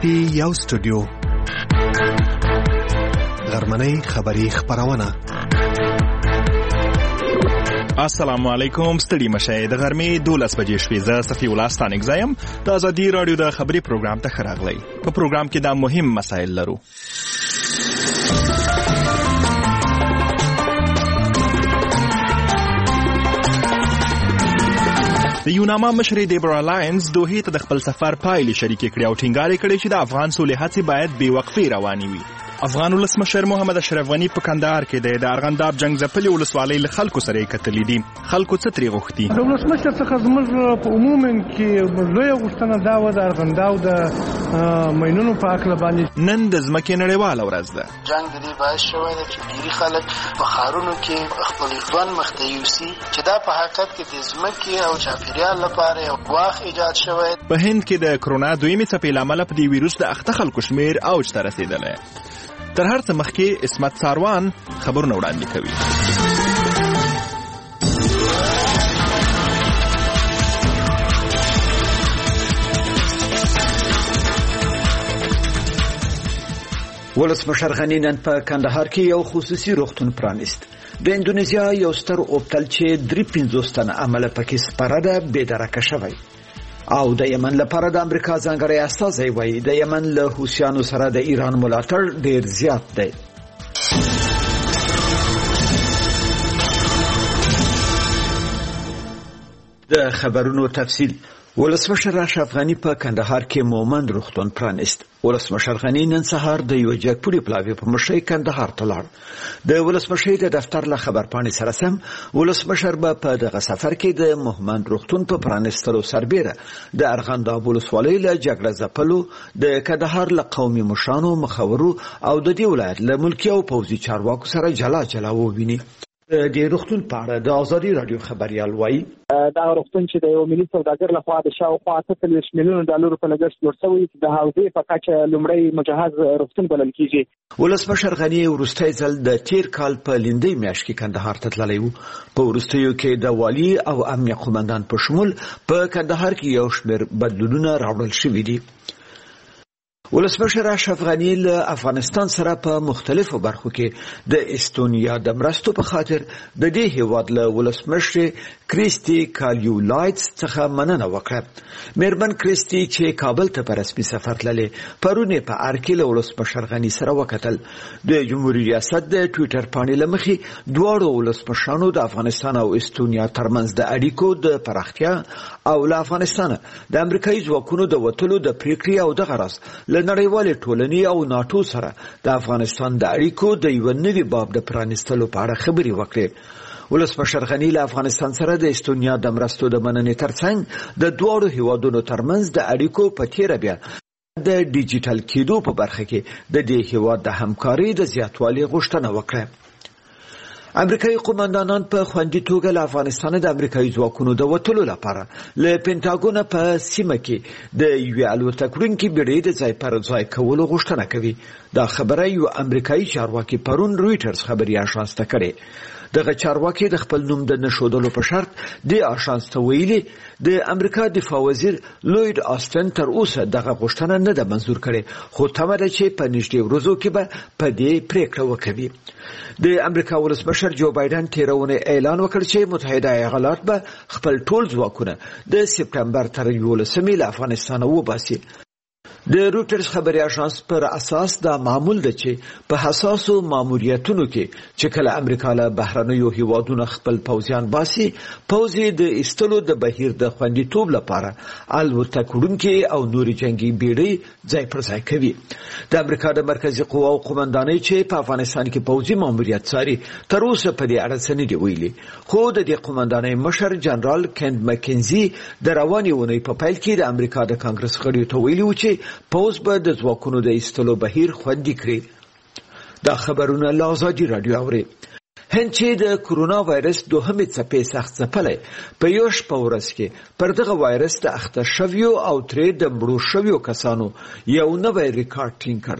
کې یو سټوډیو غرمنۍ خبری خبرونه. السلام علیکم. ستړي مشه د غرمې 12 بجې شوې. زه صفی الله ستانک زایم. د ازادي رادیو د خبري پروګرام ته راغلی. په پروګرام کې دا مهم مسایل لرو. د یوناما مشر دیبرا لاینز دوحې ته د خپل سفر پایلې شریکې کړې او ټینګار کړی چې د افغان سولې هڅې باید بې وقفې روانې وي. افغان ولسمشر محمد اشرف غنی په کندهار کې د ارغنداب جنگ ځپلې ولسوالۍ له خلکو سره یې کتلې دي. خلکو څه ترې غوښتي؟ د ولسمشر څخه زموږ په عموما کې لویه غوښتنه دا وه د ارغنداب د ماینونو په هکله باندې. نن د ځمکې نړیواله ورځ ده. جنګ د دې باعث شوی دی چې ډېری خلک په ښارونو کې خپل ژوند مخته یوسي، چې دا په حقیقت کې د ځمکې او چاپېریال لپاره یو ګواښ ایجاد شوی. په هند کې د کرونا دویمې څپې له امله په دې ویروس د اخته خلکو شمېر اوج ته رسېدلی. تر هر څه مخکې عصمت ساروان خبرونه وړاندې کوي. ولسمشر غنی نن په کندهار کې یو خصوصي روغتون پرانیست. د اندونیزیا یو ستر اوبتل چې 350 تنه عمله پکې سپاره ده بېدرکه شوی. او د یمن لپاره د امریکا ځانګړی استازی وایي د یمن له حوثیانو سره د ایران ملاتړ ډیر زیات دی. د خبرونو تفصیل. ولسمشر اشرف غنی په کندهار کې مومند روغتون پرانیست. ولسمشر غنی نن سهار د یو جګپوړي پلاوي په مشرۍ کندهار ته لاړ. د ولسمشر د دفتر له خبرپاڼې سره سم ولسمشر په دغه سفر کې د مومند روغتون په پرانیستلو سربېره د ارغنداب ولسوالۍ له جګړه ځپلو د کندهار له قومي مشرانو، مخورو او د دې ولایت له ملکي او پوځي چارواکو سره جلا جلا وویني. د روغتون په اړه د ازادي رادیو خبريال وایي دا روغتون چې د یو ملي سوداګر لخوا د شاوخوا $30 میلیون په لګښت جوړ شوی چې د حوزې په کچه لومړی مجهز روغتون بلل کیږي. ولسمشر غنی وروستی ځل د تیر کال په لیندۍ میاشت کې کندهار ته تللی و. په وروستیو کې د والي او امنیه قومندان په شمول په کندهار کې یو شمېر بدلونونه راوړل شوي دي. ولسمشر اشرف غنی له افغانستان سره په مختلفو برخو کې د استونیا د مرستو په خاطر د دې هیواد له ولسمشر کریستی کالیولایټس څخه مننه وکړه. مېرمن کریستی چې کابل ته په رسمي سفر تللې پرون په ارکې له ولسمشر غنی سره وکتل. د جمهوریت ریاست د ټویټر پاڼې له مخې دواړو ولسمشرانو د افغانستان او استونیا ترمنځ د اړیکو د پراختیا او له افغانستان د امریکایي ځواکونو د وتلو د پریکړې او د غرض له نړیوالې ټولنې او ناتو سره د افغانستان د اړیکو د یو نوي باب د پرانیستلو په اړه خبرې وکړې. ولسمشر غنی له افغانستان سره د استونیا د مرستو د مننې ترڅنګ د دواړو هیوادونو ترمنځ د اړیکو په تیره بیا د ډیجیټل کېدو په برخه کې د دې هیواد د همکارۍ د زیاتوالي غوښتنه وکړه. امریکایي قومندانان په خوندي توګه له افغانستان د امریکایي ځواکونو د وتلو لپاره له پینټاګون په سیمه کې د یوې الوتکړونکې بیړۍ د ځای پر ځای کولو غوښتنه کوي. دا خبره یو امریکایي چارواکي پرون رویټرز خبري اژانس ته کړې. دغه چارواکي د خپل نوم د نشودلو په شرط د اژانس ته ویلي د امریکا دفاع وزیر لوید آستن تر اوسه دغه غوښتنه نه ده منظور کړې، خو تمه ده چې په نږدې ورځو کې به په دې پریکړه وکړي. د امریکا ولسمشر جو بایدن تیرونه اعلان وکړ چې متحده ایالات به خپل ټول ځواکونه د سپټمبر تر 11 له افغانستان وباسي. د رویټرز خبري اژانس پر اساس دا معمول ده چې په حساسو ماموریتونو کې چې کله امریکا له بهرنیو هیوادونو خپل پوځیان باسي، پوځي د استلو د بهیر د خوندیتوب لپاره الوتکړونکې او نوري جنگي بیړۍ ځای پر ځای کوي. د امریکا د مرکزی قواو قومندانۍ چې په افغانستان کې پوځي ماموریت څاري تر اوسه په دې اړه څه نه دي ویلي، خو د دې قومندانۍ مشر جنرال کند مکنزي د روانې اونۍ په پیل کې د امریکا د کانګرس غړیو ته ویلي و چې پوز به د ځواکونو د ایستلو بهیر خوندي کړي. دا خبرونه له ازادي رادیو اوري. هند چې د کرونا وایرس دوهمې څپې سخت ځپلی په یو شپه ورځ کې پر دغه وایرس د اخته شویو او ترې د مړو شویو کسانو یو نوی ریکارډ ټینګ کړ.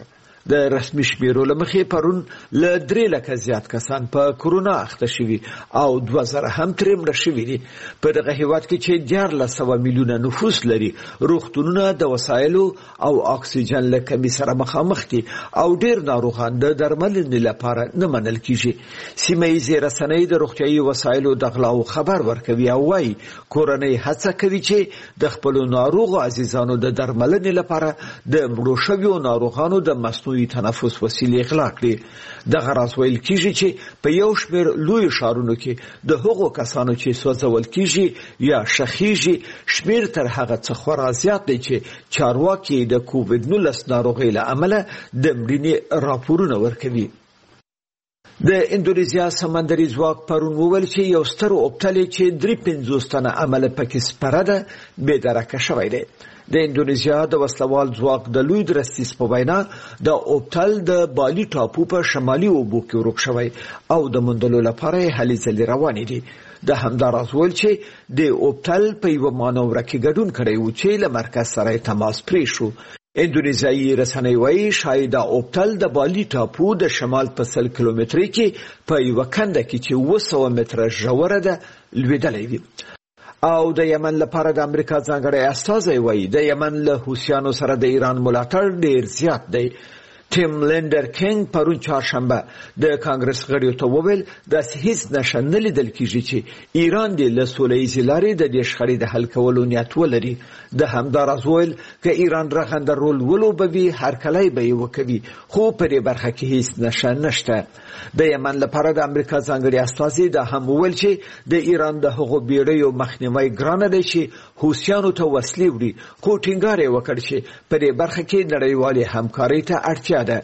د رسمي شمیرو له مخې پرون له 3 لکه زیات کسان په کورونا اخته شوي او 2000 هم ترې مړه شوي دي. په دغه هیواد کې چې 14 میلیونه نفوس لري، روغتونونه د وسایلو او اکسیجن له کمۍ سره مخامخ دي او ډېر ناروغان د درملنې لپاره نه منل کیږي. سیمه ییزې رسنۍ د روغتیايي وسایلو د غلاو خبر ورکوي او وايي کورنۍ هڅه کوي چې د خپلو ناروغو عزیزانو د درملنې لپاره د مړو شویو ناروغانو د مصنوعي تنفس وسیلې غلا کړي. دغه راز ویل کیږي چې په یو شمېر لویو ښارونو کې د هغو کسانو چې سوځول کیږي یا شخیږي شمېر تر هغه څه خورا زیات دی چې چارواکي د کووډ-19 ناروغۍ له امله د مړینې راپورونه ورکوي. د اندونیزیا سمندري ځواک پرون وویل چې یو ستر اوبتل چې 53 تنه عمل پکې سپاره ده بې درکه شوی دی. د اندونیزیا د وسلوال ځواک د لوی درستیز په وینا د اوبتل د بالی ټاپو په شمالي اوبو کې ورک شوی او د موندلو لپاره هلې ځلې روانې دي. د همداراز ویل چې د اوبتل په یوه مانوره کې ګډون کړی و چې له مرکز سره تماس پرې شو. اندونیزیایي رسنۍ وایي شاید اوبتل د بالی ټاپو د شمال په 100 کیلومترۍ کې په یوه کنده کې چې 200 متره ژوره ده لوېدلی وي. او د یمن لپاره د امریکا ځانګړی استازی وایي د یمن له حوثیانو سره د ایران ملاتړ ډېر زیات دی. ټیم لینډر کینګ پرون چهارشنبه د کانګرس غړیو ته وویل داسې هیڅ نښه نه لیدل کیږي چې ایران دې له سوله ییزې لارې د دې شخړې د حل کولو نیت ولري. د همداراز ویل که ایران رغنده رول ولوبوي هرکلی به یې وکوي، خو په دې برخه کې هیڅ نښه نشته. د یمن لپاره د امریکا ځانګړي استازي دا هم وویل چې د ایران د هغو بیړیو مخنیوی ګرانه دی چې حوثیانو ته وسلې وړي، خو ټینګار یې وکړ چې په دې برخه کې نړیوالې همکارۍ ته اړتیا ده.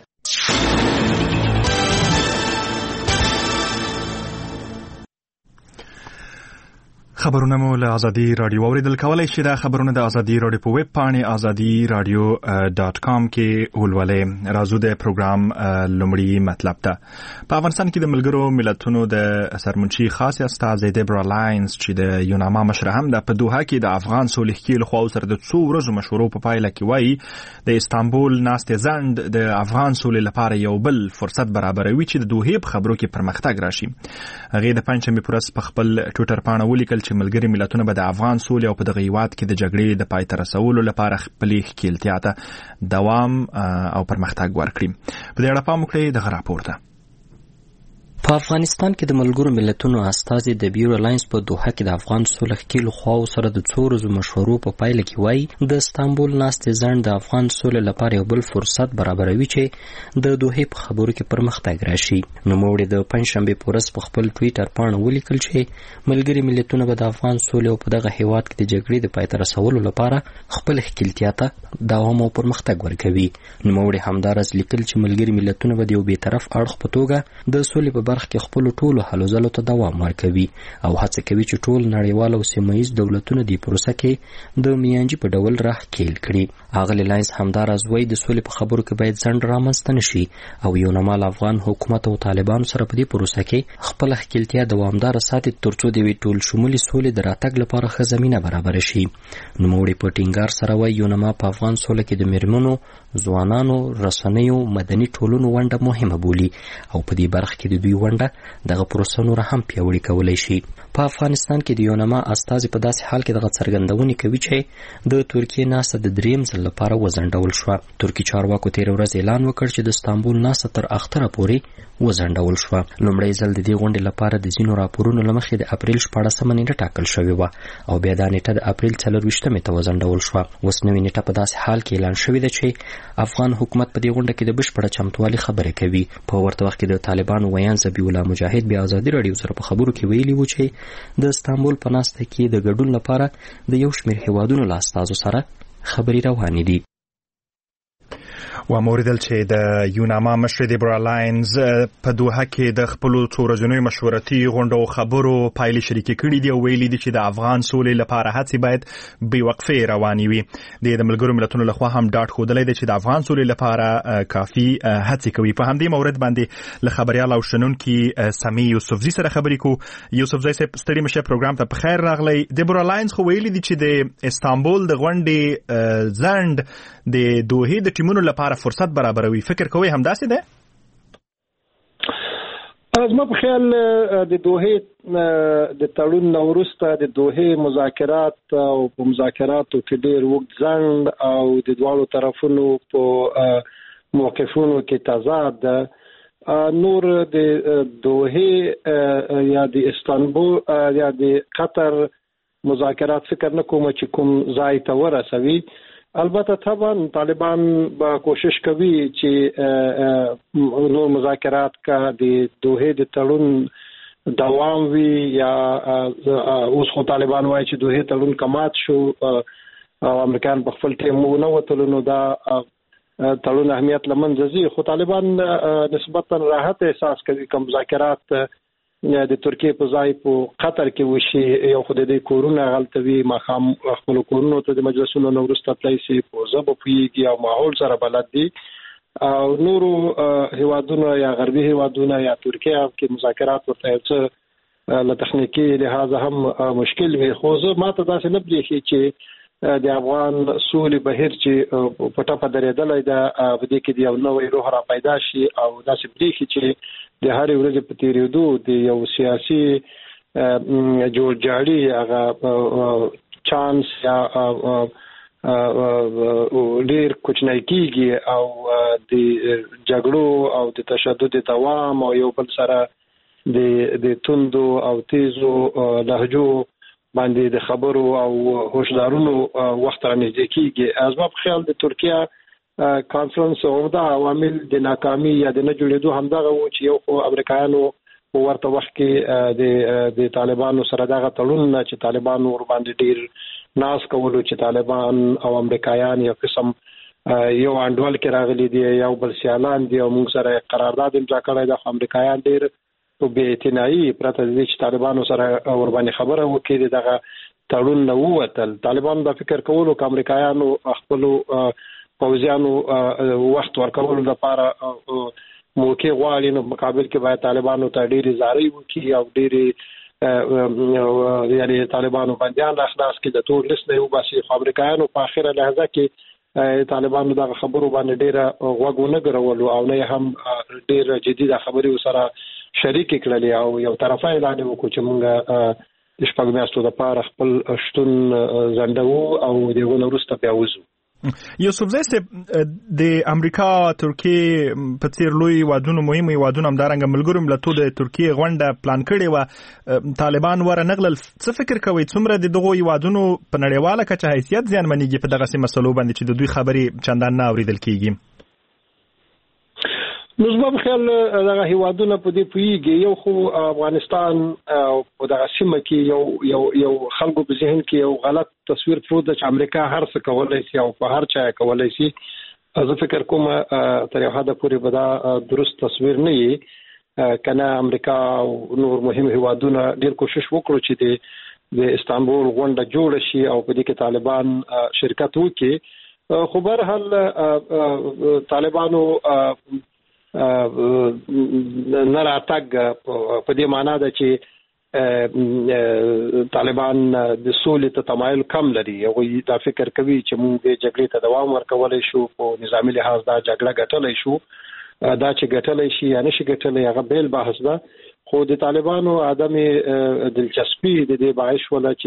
خبرونه مو له ازادي رادیو اوریدل کولای شئ. دا خبرونه د ازادي رادیو په ویب پاڼې azadi.radio.com کې ولولئ. راځو د پروګرام لومړی مطلب ته. په افغانستان کې د ملګرو ملتونو د سرمنشي خاص استازی دیبرا لاینز چې د یوناما مشر هم ده په دوحه کې د افغان صلح کېلو خواو سره د 2 ورځو مشورو په پایله کې وایي د استانبول ناستې ځنډ د افغان صلح لپاره یو بل فرصت برابروي چې د دوحې په خبرو کې پرمختګ راشي. هغې د پنجشنبې په ورځ په خپل ټویټر پاڼه ولیکل چې ملګري ملتونه به د افغان سولې او په دغه هیواد کې د جګړې د پای ته رسولو لپاره خپلې ښکیلتیا ته دوام او پرمختګ ورکړي. په دې اړه پام وکړئ دغه راپور ته. په افغانستان کې د ملګرو ملتونو استازي د بیورو لاینز په دوحه کې د افغان صلح کېلو خواو سره د 2 ورځو مشورو په پایله کې وایي د استانبول ناستې ځنډ د افغان صلح لپاره یو بل فرصت برابروي چې د دوحې په خبرو کې پرمختګ راشي. نوموړي د پنجشنبې په ورځ په خپل ټویټر پاڼه ولیکل چې ملګري ملتونه به د افغان صلح او په دغه هیواد کې د جګړې د پای ته رسولو لپاره خپل ښکیلتیا ته دوام او پرمختګ ورکوي. نوموړي همداراز لیکل چې ملګري ملتونه به د یو بیطرف اړخ په توګه د صلح په برخه کې خپل ټولو هلو ځلو ته دوام ورکوي او هڅه کوي چې ټول نړیوال او سیمه ییز دولتونه د پروسه کې د میانجي په ډول راښکیل کړي. اغلې لاینز همداراز وایي د سولې په خبرو کې باید ځنډ رامنځته نشي او یو نامال افغان حکومت او طالبانو سره په دې پروسه کې خپل ښکیلتیا دوامداره ساتي ترڅو د یوې ټول شمولي سولې د راتګ لپاره ښه زمینه برابره شي. نوموړي په ټینګار سره وایي یو نما په افغان سوله کې د میرمنو، ځوانانو، رسنیو، مدني ټولنو ونډه مهمه بولي او په دې برخه کې د دوی ونډه دغه پروسه نور هم پیاوړې کولی شي. په افغانستان کې د یوناما استازي په داسې حال کې دغه څرګندونې کوي چې د ترکیې ناسته د 3م ځل لپاره وځنډول شوه. ترکي چارواکو تېره ورځ اعلان وکړ چې د استانبول ناسته تر اختره پورې وځنډول شوه. لومړی ځل د دې غونډې لپاره د ځینو راپورونو له مخې د اپریل 14مه نیټه ټاکل شوې وه او بیا دا نیټه د اپریل 24مې ته وځنډول شوه. اوس نوې نیټه په داسې حال کې اعلان شوې ده چې افغان حکومت په دې غونډه کې د بشپړه چمتووالي خبرې کوي. په ورته وخت کې د طالبانو ویان ذبیح الله مجاهد بیا ازادي راډیو سره په خبرو کې ویلي وو چې د استانبول په ناسته کې د ګډون لپاره د یو شمېر هیوادونو له استازو سره خبرې روانې دي. و موریدل چې د یوناما مشر دیبرا لاینز په دوحه کې د خپل څو ورځنیو مشورتي غونډو خبرو پایلې شریکې کړې دي او ویلي دي چې د افغان سولې لپاره هڅې باید بې وقفې روانې وي. د ملګرو ملتونو لخوا هم ډاډ ښودلی دی چې د افغان سولې لپاره کافي هڅې کوي. په همدې مورد باندې له خبریال او شنونکي سمی یوسفزي سره خبرې کوو. یوسفزي صاحب ستړي مشه پروګرام ته په خیر راغلی. دیبرا لاینز خو ویلي دي چې د استانبول د غونډې ځنډ د دوحې د ټیمونو لپاره لپاره فرصت برابروي. فکر کوئ همداسې ده؟ زما په خیال د دوحې د تړون نه وروسته د دوحې مذاکرات او په مذاکراتو کې ډېر اوږد ځنډ او د دواړو طرفونو په موقفونو کې تضاد ده. نور د دوحې یا د استانبول یا د قطر مذاکرات فکر نه کوم چې کوم ځای ته ورسوي. البته طبعا طالبان با کوشش کوي چې نور مذاکرات کا د دوحې د تړون دوام وي یا اوس خو طالبان وایي چې دوحې تړون کمات شو او امریکایان په خپل ټیم نه وتلو نو دا تړون اهمیت لمنځه ځي. خو طالبان نسبتا راحت احساس کوي کوم مذاکرات د ترکیه په ځای په قطر کې وشي. یو خو د کورونه غلطوي مخام خپل کورونو ته د مجلسونو نو ورسته پلیسي په ځبو پیږي او ماحول سره بلد دي او نورو هیوادونو یا غربي هیوادونو یا ترکیه کې مذاکرات ورته څه له تخنیکی لحاظ هم مشکل وي. خو زه ماته داسې نه بریښي چې د افغان سولې بهیر چې پټه په درېدلې ده په دې کې د یو نوې روح را پیدا شي او داسې بریښي چې د هرې ورځې په تیریدو د یو سیاسي جوړجاړي هغه چانس یا ډېر کوچنی کېږي او د جګړو او د تشدد دوام او یو بل سره د توندو او تیزو لهجو باندې د خبرو او هوښیارونو وخت را نږدې کېږي. از ما په خیال د ترکیه کانفرنس عمده عوامل د ناکامي یا د نه جوړېدو همدغه و چې یو خو امریکایانو په ورته وخت کې د طالبانو سره دغه تړون چې طالبانو ور باندې ډېر ناز کولو چې طالبان او امریکایان یو قسم یو انډول کې راغلي دي یو بل سیالان دي او موږ سره قرارداد امضا کړی د امریکایان ډېر په بې اعتنایي پرته د دې چې طالبانو سره ور باندې خبره وکړي دغه تړون نه ووتل. طالبان دا فکر کولو چې امریکایانو خپل پوځیانو وخت ورکولو لپاره موقع غواړي نو مقابل کې باید طالبانو ته ډېری زارۍ وکړي او ډېری یعنی طالبانو باندې اخلاص کې د تور لیست نه وباسي. امریکایانو په اخره لحظه کې طالبانو دا خبرو باندې ډېره غوږ ونه ګرولو او نه هم ډېر جدي د خبرې سره شریک کړلې او یو طرفه اعلان وکړو چې موږ د شپږ میاشتو لپاره خپل شتون ځنډو او دغه وروسته بیا وځو. یوسفزی صاحب د امریکا ترکیه په څیر لوی وادونو مهم وادونو همدارنګه ملګرو ملتونو د ترکیه غونډه پلان کړې و طالبان ور نغلل. څه فکر کوي څومره د دغه وادونو په نړیواله کچه حیثیت ځانمنېږي په دغه مسلو باندې چې د دوی خبرې چندان نه اوریدل کیږي؟ نو زما په خیال دغه هیوادونه په دې پوهیږي. یو خو افغانستان په دغه سیمه کې یو خلکو په ذهن کې یو غلط تصویر پروت ده چې امریکا هر څه کولای شي او په هر چا کولای شي. زه فکر کوم تر یو حد پورې به دا درست تصویر نه وي. کنه امریکا او نور مهم هیوادونه ډېر کوشش وکړو چې د استانبول غونډه جوړه شي او په دې کې طالبان شرکت وکړي. خو به هر حال طالبانو نه راتګ په دې معنا ده چې طالبان د سولې ته تمایل کم لري. هغوی دا فکر کوي چې موږ د جګړې ته دوام ورکولی شو په نظامي لحاظ دا جګړه ګټلی شو. دا چې ګټلی شي یا نشي ګټلی هغه بیل بحث ده. خو د طالبانو عدم دلچسپي د دې باعث شوله چې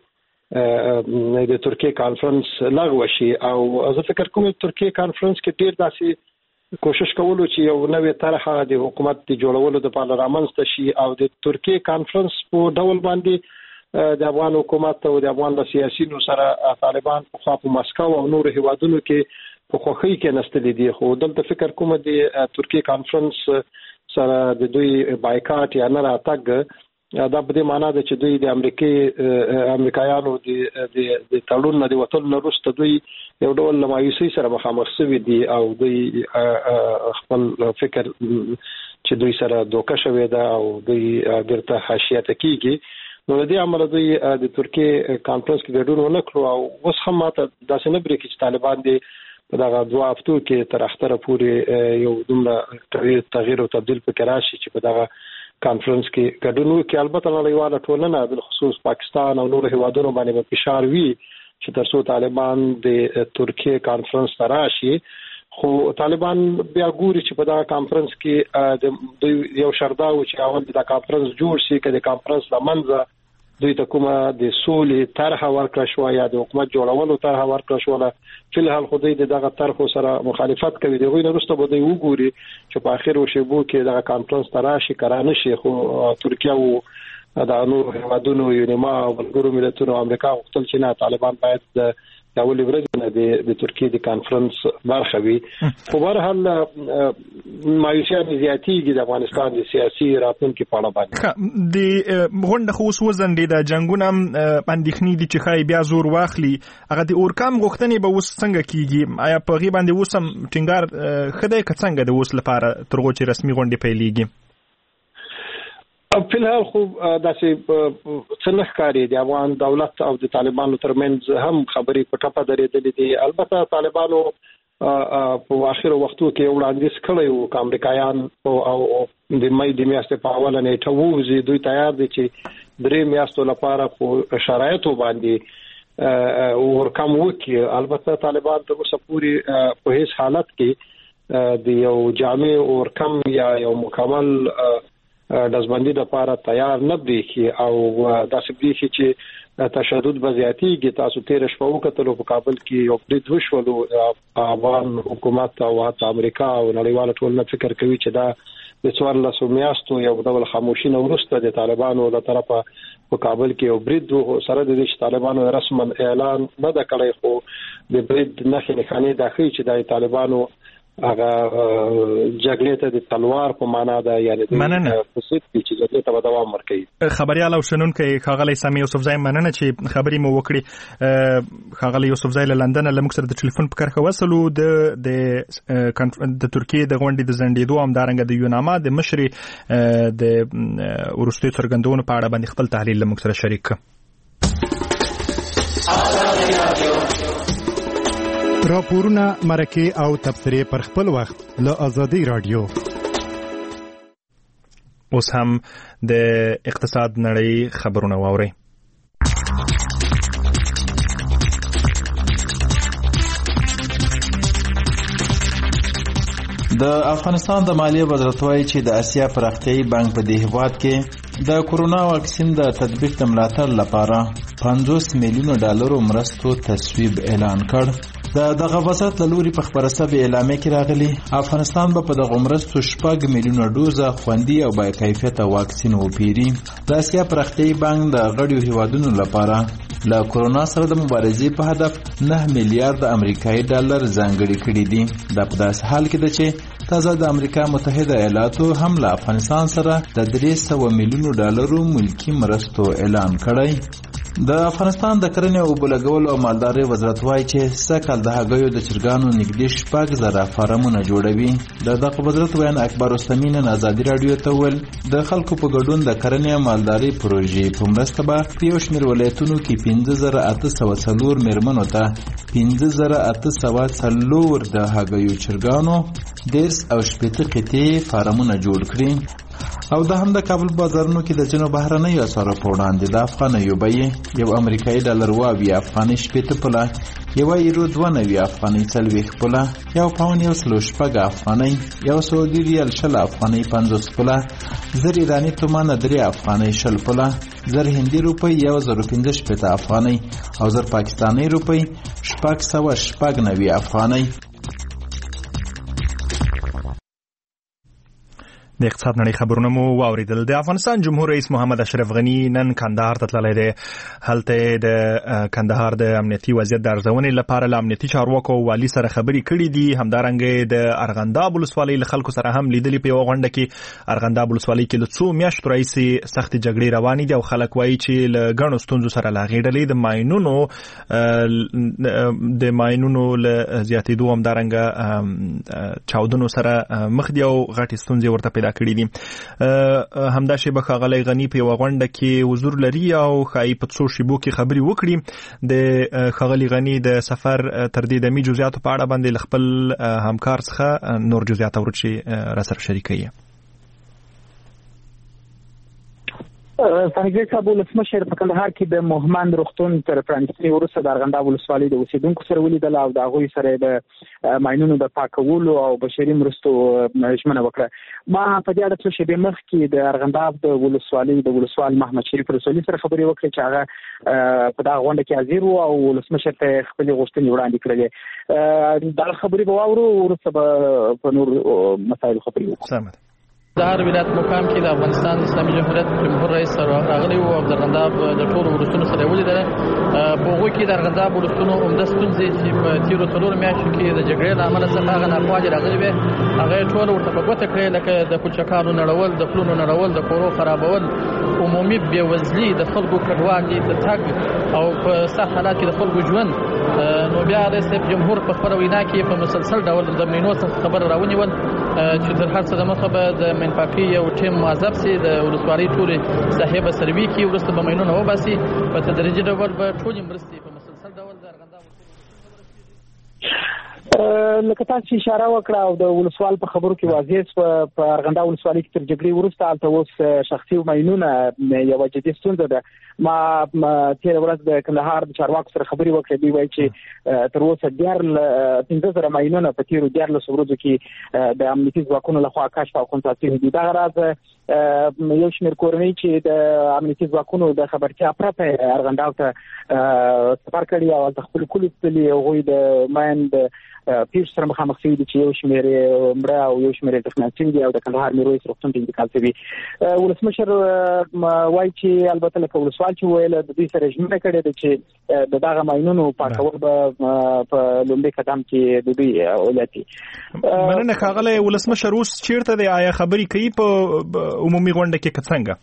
د ترکیه کانفرنس لغوه شي او زه فکر کوم ترکیه کانفرنس کې ډېر داسې کوشش کولو چې یو نوې طرحه د حکومت د جوړولو لپاره رامنځته شي او د ترکیه کانفرنس په ډول باندې د افغان حکومت او د افغان سیاسيونو سره طالبان په مسکو او نور هیوادونو کې په خوخي کې نستلې دي. خو دلته فکر کوم د ترکیه کانفرنس سره د دوی بایکاټ یا نه راتګ دا په دې معنا ده چې دوی د امریکایانو د تړون نه د وټل نه وروسته دوی یو ډول مایوسي سره مخامخ شوي دي او دوی خپل فکر چې دوی سره دوکه شوې ده او دوی بیرته حاشیه ته کیږي. نو د دې امر دوی د ترکیه کانفرنس کې ګډون ونه کړو او اوس هم ماته داسې نه بریښي چې طالبان دې په دغه 2 هفتو کې تر اختره پورې یو دومره تغییر او تبديل پکې راشي چې په دغه کانفرنس کې ګډون وکړي. البته نړیواله ټولنه بل خصوص پاکستان او نور هیوادونو باندې فشار وی چې ترڅو طالبان د ترکیه کانفرنس ته راشي. خو طالبان بیا ګوري چې په دا کانفرنس کې د یو شرداو چې اول د کانفرنس جوړ شي کله کانفرنس لمنځه دوی ته کومه د سولې طرح ورکړه شو یا د حکومت جوړولو طرح ورکړه شو چې له حال خو دوی دغه طرح سره مخالفت کوي دغه نه وروسته به دوی وګوري چې په اخر وشبو کې دغه کانفرنس تراشي کرانه شي خو ترکیه او د نور هیوادونو یونیما او بلګرو ملتونو امریکا غوښتل چې نه طالبان باید د اول ورځ نه د ترکیه د کانفرنس برخه وي خو په هر حال مایوسیان زیاتېږي د افغانستان د سیاسي راتلونکي په اړه باندې د غونډه خو اوس وزندې د جنگونو اندېښنې دي چې خای بیا زور واخلي هغه د اورکام غوښتنې به اوس څنګه کیږي آیا په غي باندې اوس هم ټینګار خدای که څنګه د اوس لپاره ترغو چې رسمي غونډه پیلېږي په الحال خو داسې څنګه ښکاري د افغان دولت او د طالبانو ترمنځ هم خبرې په ټپه درېدلې دي البته طالبانو په اخر وختو کې وړاندیز کړی وو امریکایان او د مې د میاشتې په اوله نیټه ووزي دوی تیار دي چې 3 میاشتو لپاره په شرایطو باندې ورکم وکړي البته طالبان تر اوسه پورې په هیڅ حالت کې د یو جامع ورکم یا یو مکمل دزبندي لپاره تیار نه دي او داسې دي چې تشدد بزیاتی تاسو تیر شپه وکړو په کابل کې یو برید وشولو افغان حکومت او امریکا او نړیوال ټولنه فکر کوي چې دا د 14 میاشتو یو ډول خاموشي نه ورسته د طالبانو له طرفه په کابل کې یو برید سره د طالبانو رسما اعلان نه د کړی خو د برید نه خاني داخلي چې د طالبانو هغه جګړې ته د تلوار په معنا ده یعنی د فساد چې جګړې ته دوام ورکړي خبريال او شنونکو خاغلی سامي یوسفزای مننه چې خبرې مو وکړي خاغلی یوسفزای له لندن له مکسر د ټلیفون په کرخه وصلو د ترکیه د غونډې د زندېدو هم دارنګ د یوناما د مشري د ورستي څرګندونو په اړه باندې خپل تحلیل له مکسر شریک راپورونه مرکه او تبصرې پر خپل وخت له ازادي رادیو اوس هم د اقتصاد نړۍ خبرونه واوري د افغانستان د مالیې وزارت وايي چې د آسیا پراختیایي بانک په دې هیواد کې د کورونا واکسین د تطبیق د ملاتړ لپاره $50 میلیون مرستو تصویب اعلان کړ دغه وزارت له لوري په خبره سوي اعلامیه کې راغلي افغانستان به په دغه مرستو 6 میلیونه ډوزه خوندي او با کیفیت واکسین وپیري د آسیا پراختیایي بانک د غړیو هیوادونو لپاره له کورونا سره د مبارزې په هدف 9 میلیارډ امریکایي ډالر ځانګړي کړي دي د په داس حال کې د چې تازه د امریکا متحده ایالاتو هم له افغانستان سره د 300 میلیونو ډالرو ملکی مرستو اعلان کړی د افغانستان د کرنې او بلګول او مالدارۍ وزارت وايي چې سکهال د هګیو د چرګانو نږدې 6,000 فارمونه جوړوي دغه وزارت بیان اکبر رستمی نن ازادي رادیو ته ویل د خلکو په ګډون د کرنې او مالدارۍ پروژې په مرسته به په یو شمېر ولایتونو کې 5804 میرمنو ته 5804 د هګیو چرګانو 10 او 18 قطعې فارمونه جوړ کړي او د هم د کابل بازارونو کې د جنوب بهرنۍ اسعارو په وړاندې د افغانیو بیې یو امریکایي ډالر واوي افغاني شپېته پوله یو یورو 92 افغاني 40 پوله یو پاون یو سلو شپږ افغاني یو سعودي ریال 60 افغاني 50 پوله زر ایراني تومان 3 افغاني 60 پوله زر هندي روپی 1015 افغاني او زر پاکستاني روپی 690 افغاني د اقتصاد نړۍ خبرونه مو واوریدل د افغانستان جمهور رئیس محمد اشرف غنی نن کندهار ته تللی دی هلته د کندهار د امنیتي وضعیت د ارزونې لپاره له امنیتي چارواکو او والي سره خبرې کړې دي همدارنګه د ارغنداب ولسوالۍ له خلکو سره هم لیدلې په یوه غونډه کې ارغنداب ولسوالۍ کې له څو میاشتو راهیسې سختې جګړې روانې دي او خلک وایي چې له ګڼو ستونزو سره لاغې ډلې د ماینونو له زیاتېدو همدارنګه چاودنو سره مخ دي او غټې ستونزې ورته پیدا کړی دي همدا شیبه ښاغلی غنی په یوه غونډه کې حضور لري او ښایي په څو شیبو کې خبرې وکړي د ښاغلي غني د سفر تر دې دمي جزئیاتو په اړه باندې له خپل همکار څخه نور جزئیات اورو چې را سره شریکوي څنګه صاحب ولسمشر په کندهار کې د مهمند روغتون تر پرانیستي وروسته د ارغنداب ولسوالۍ د اوسیدونکو سره ولیدل او د هغوی سره د ماینونو د پاکولو او بشري مرستو ژمنه وکړه. ما په دې اړه څه شیبې مخکې د ارغنداب د ولسوالۍ د ولسوال محمد شریف رسولي سره خبرې وکړې چې هغه په دغه غونډه کې حاضر وو او ولسمشر ته خپلې غوښتنې وړاندې کړې. دا خبرې به واورو وروسته په نور مسایلو خبرې وکړو. د هر ولایت مقام کې د افغانستان اسلامي جمهوریت جمهور رئیس سره راغلی وو او د ارغنداب د ټولو ولسونو سره ولیدل. په هغوی کې د ارغنداب ولسونو عمده ستونزې چې په تېرو 4 میاشتو کې د جګړې له امله څخه هغه ناخوالې راغلې وې هغه یې ټوله ورته په ګوته کړې، لکه د پلچکانو نړول، د پلونو نړول، د کورو خرابول، عمومي بېوزلي، د خلکو کډوالي، د تګ او په سخت حالات کې د خلکو ژوند. نو بیا رئیس جمهور په خپله وینا کې په مسلسل ډول د مینو څخه خبره راونیول چې تر هر څه دمخه به د منپاکي یو ټیم معذب سي، د ولسوالۍ ټولې ساحې به سروي کړي، وروسته به ماینونه وباسي، په تدریجي ډول به ټولې مرستې په مسلسل ډول د ارغنداب لکه تاسو اشاره وکړه او د ولسوال په خبرو کې واضح په ارغنداب ولسوالۍ کې تر جګړې وروسته هلته اوس شخصي ماینونه یوه جدي ستونزه ده. ما تېره ورځ د کندهار د چارواکو سره خبرې وکړې، دوی وایي چې تر اوسه 15,000 ماینونه په تېرو 14 ورځو کې د امنیتي ځواکونو لخوا کشف او کنټرول شوي دي. دغه راز یو شمېر کورنۍ چې د امنیتي ځواکونو د خبرتیا پرته ارغنداب ته سفر کړي او هلته خپلې کلي تللي، هغوی د ماین د پیر سره مخامخ شوي دي چې یو شمېر مړه او یو شمېر زخمیان شوي دي او د کندهار میرویس روغتون ته انتقال شوي. ولسمشر وایي چې البته لکه ولسوال چې ویل د دوی سره ژمنه کړې ده چې د دغه ماینونو پاکول به په لومړي قدم کې د دوی ولایتي. مننه ښاغلی ولسمشر. اوس چیرته دی؟ آیا خبرې کوي په عمومي غونډه کې که څنګه؟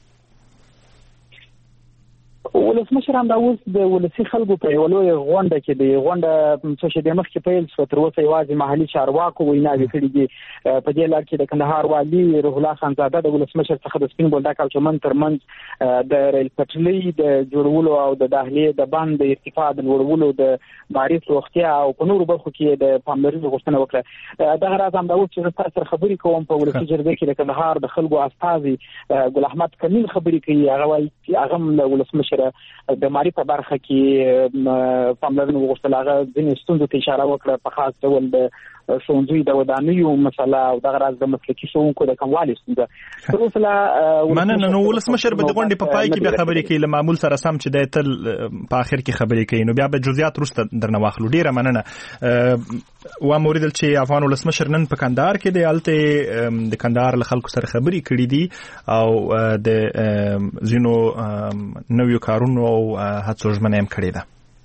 ولسمشر هم دا اوس د ولسي خلکو په یوه لویه غونډه کې د غونډه څو شېبې مخکې پیل شوه، تر اوسه یوازې محلي چارواکو ویناوې کړي دي. په دې لړ کې د کندهار والي روح الله خانزاده د ولسمشر څخه د سپین بولدک او چمن ترمنځ د ریل پټلۍ د جوړولو او د داخلي د بند د ارتفاع د لوړولو د معارف روغتیا او په نورو برخو کې د پاملرنې غوښتنه وکړه. دغه راز هم دا اوس چې تاسو سره خبرې کوم په ولسي جرګه کې د کندهار د خلکو استازي ګل احمد کمیل خبرې کوي. هغه وایي چې هغه هم له ولسمشر د مالی په برخه کې پاملرنه وغوښتله. هغه ځینې ستونزو ته اشاره وکړه، په خاص ډول د ښوونځیو د ودانیو مسله او دغه راز د مسلکي ښوونکو د کموالي ستونزه. تر اوسه لا مننه. نو ولسمشر به د غونډې په پای کې بیا خبرې کوي له معمول سره سم چې دی تل په آخر کې خبرې کوي، نو بیا به جزئیات وروسته درنه واخلو. ډېره مننه. وایم اوریدل چې افغان ولسمشر نن په کندهار کې دی، هلته د کندهار له خلکو سره خبرې کړي دي او د ځینو نویو کارونو او هڅو ژمنه هم کړې ده.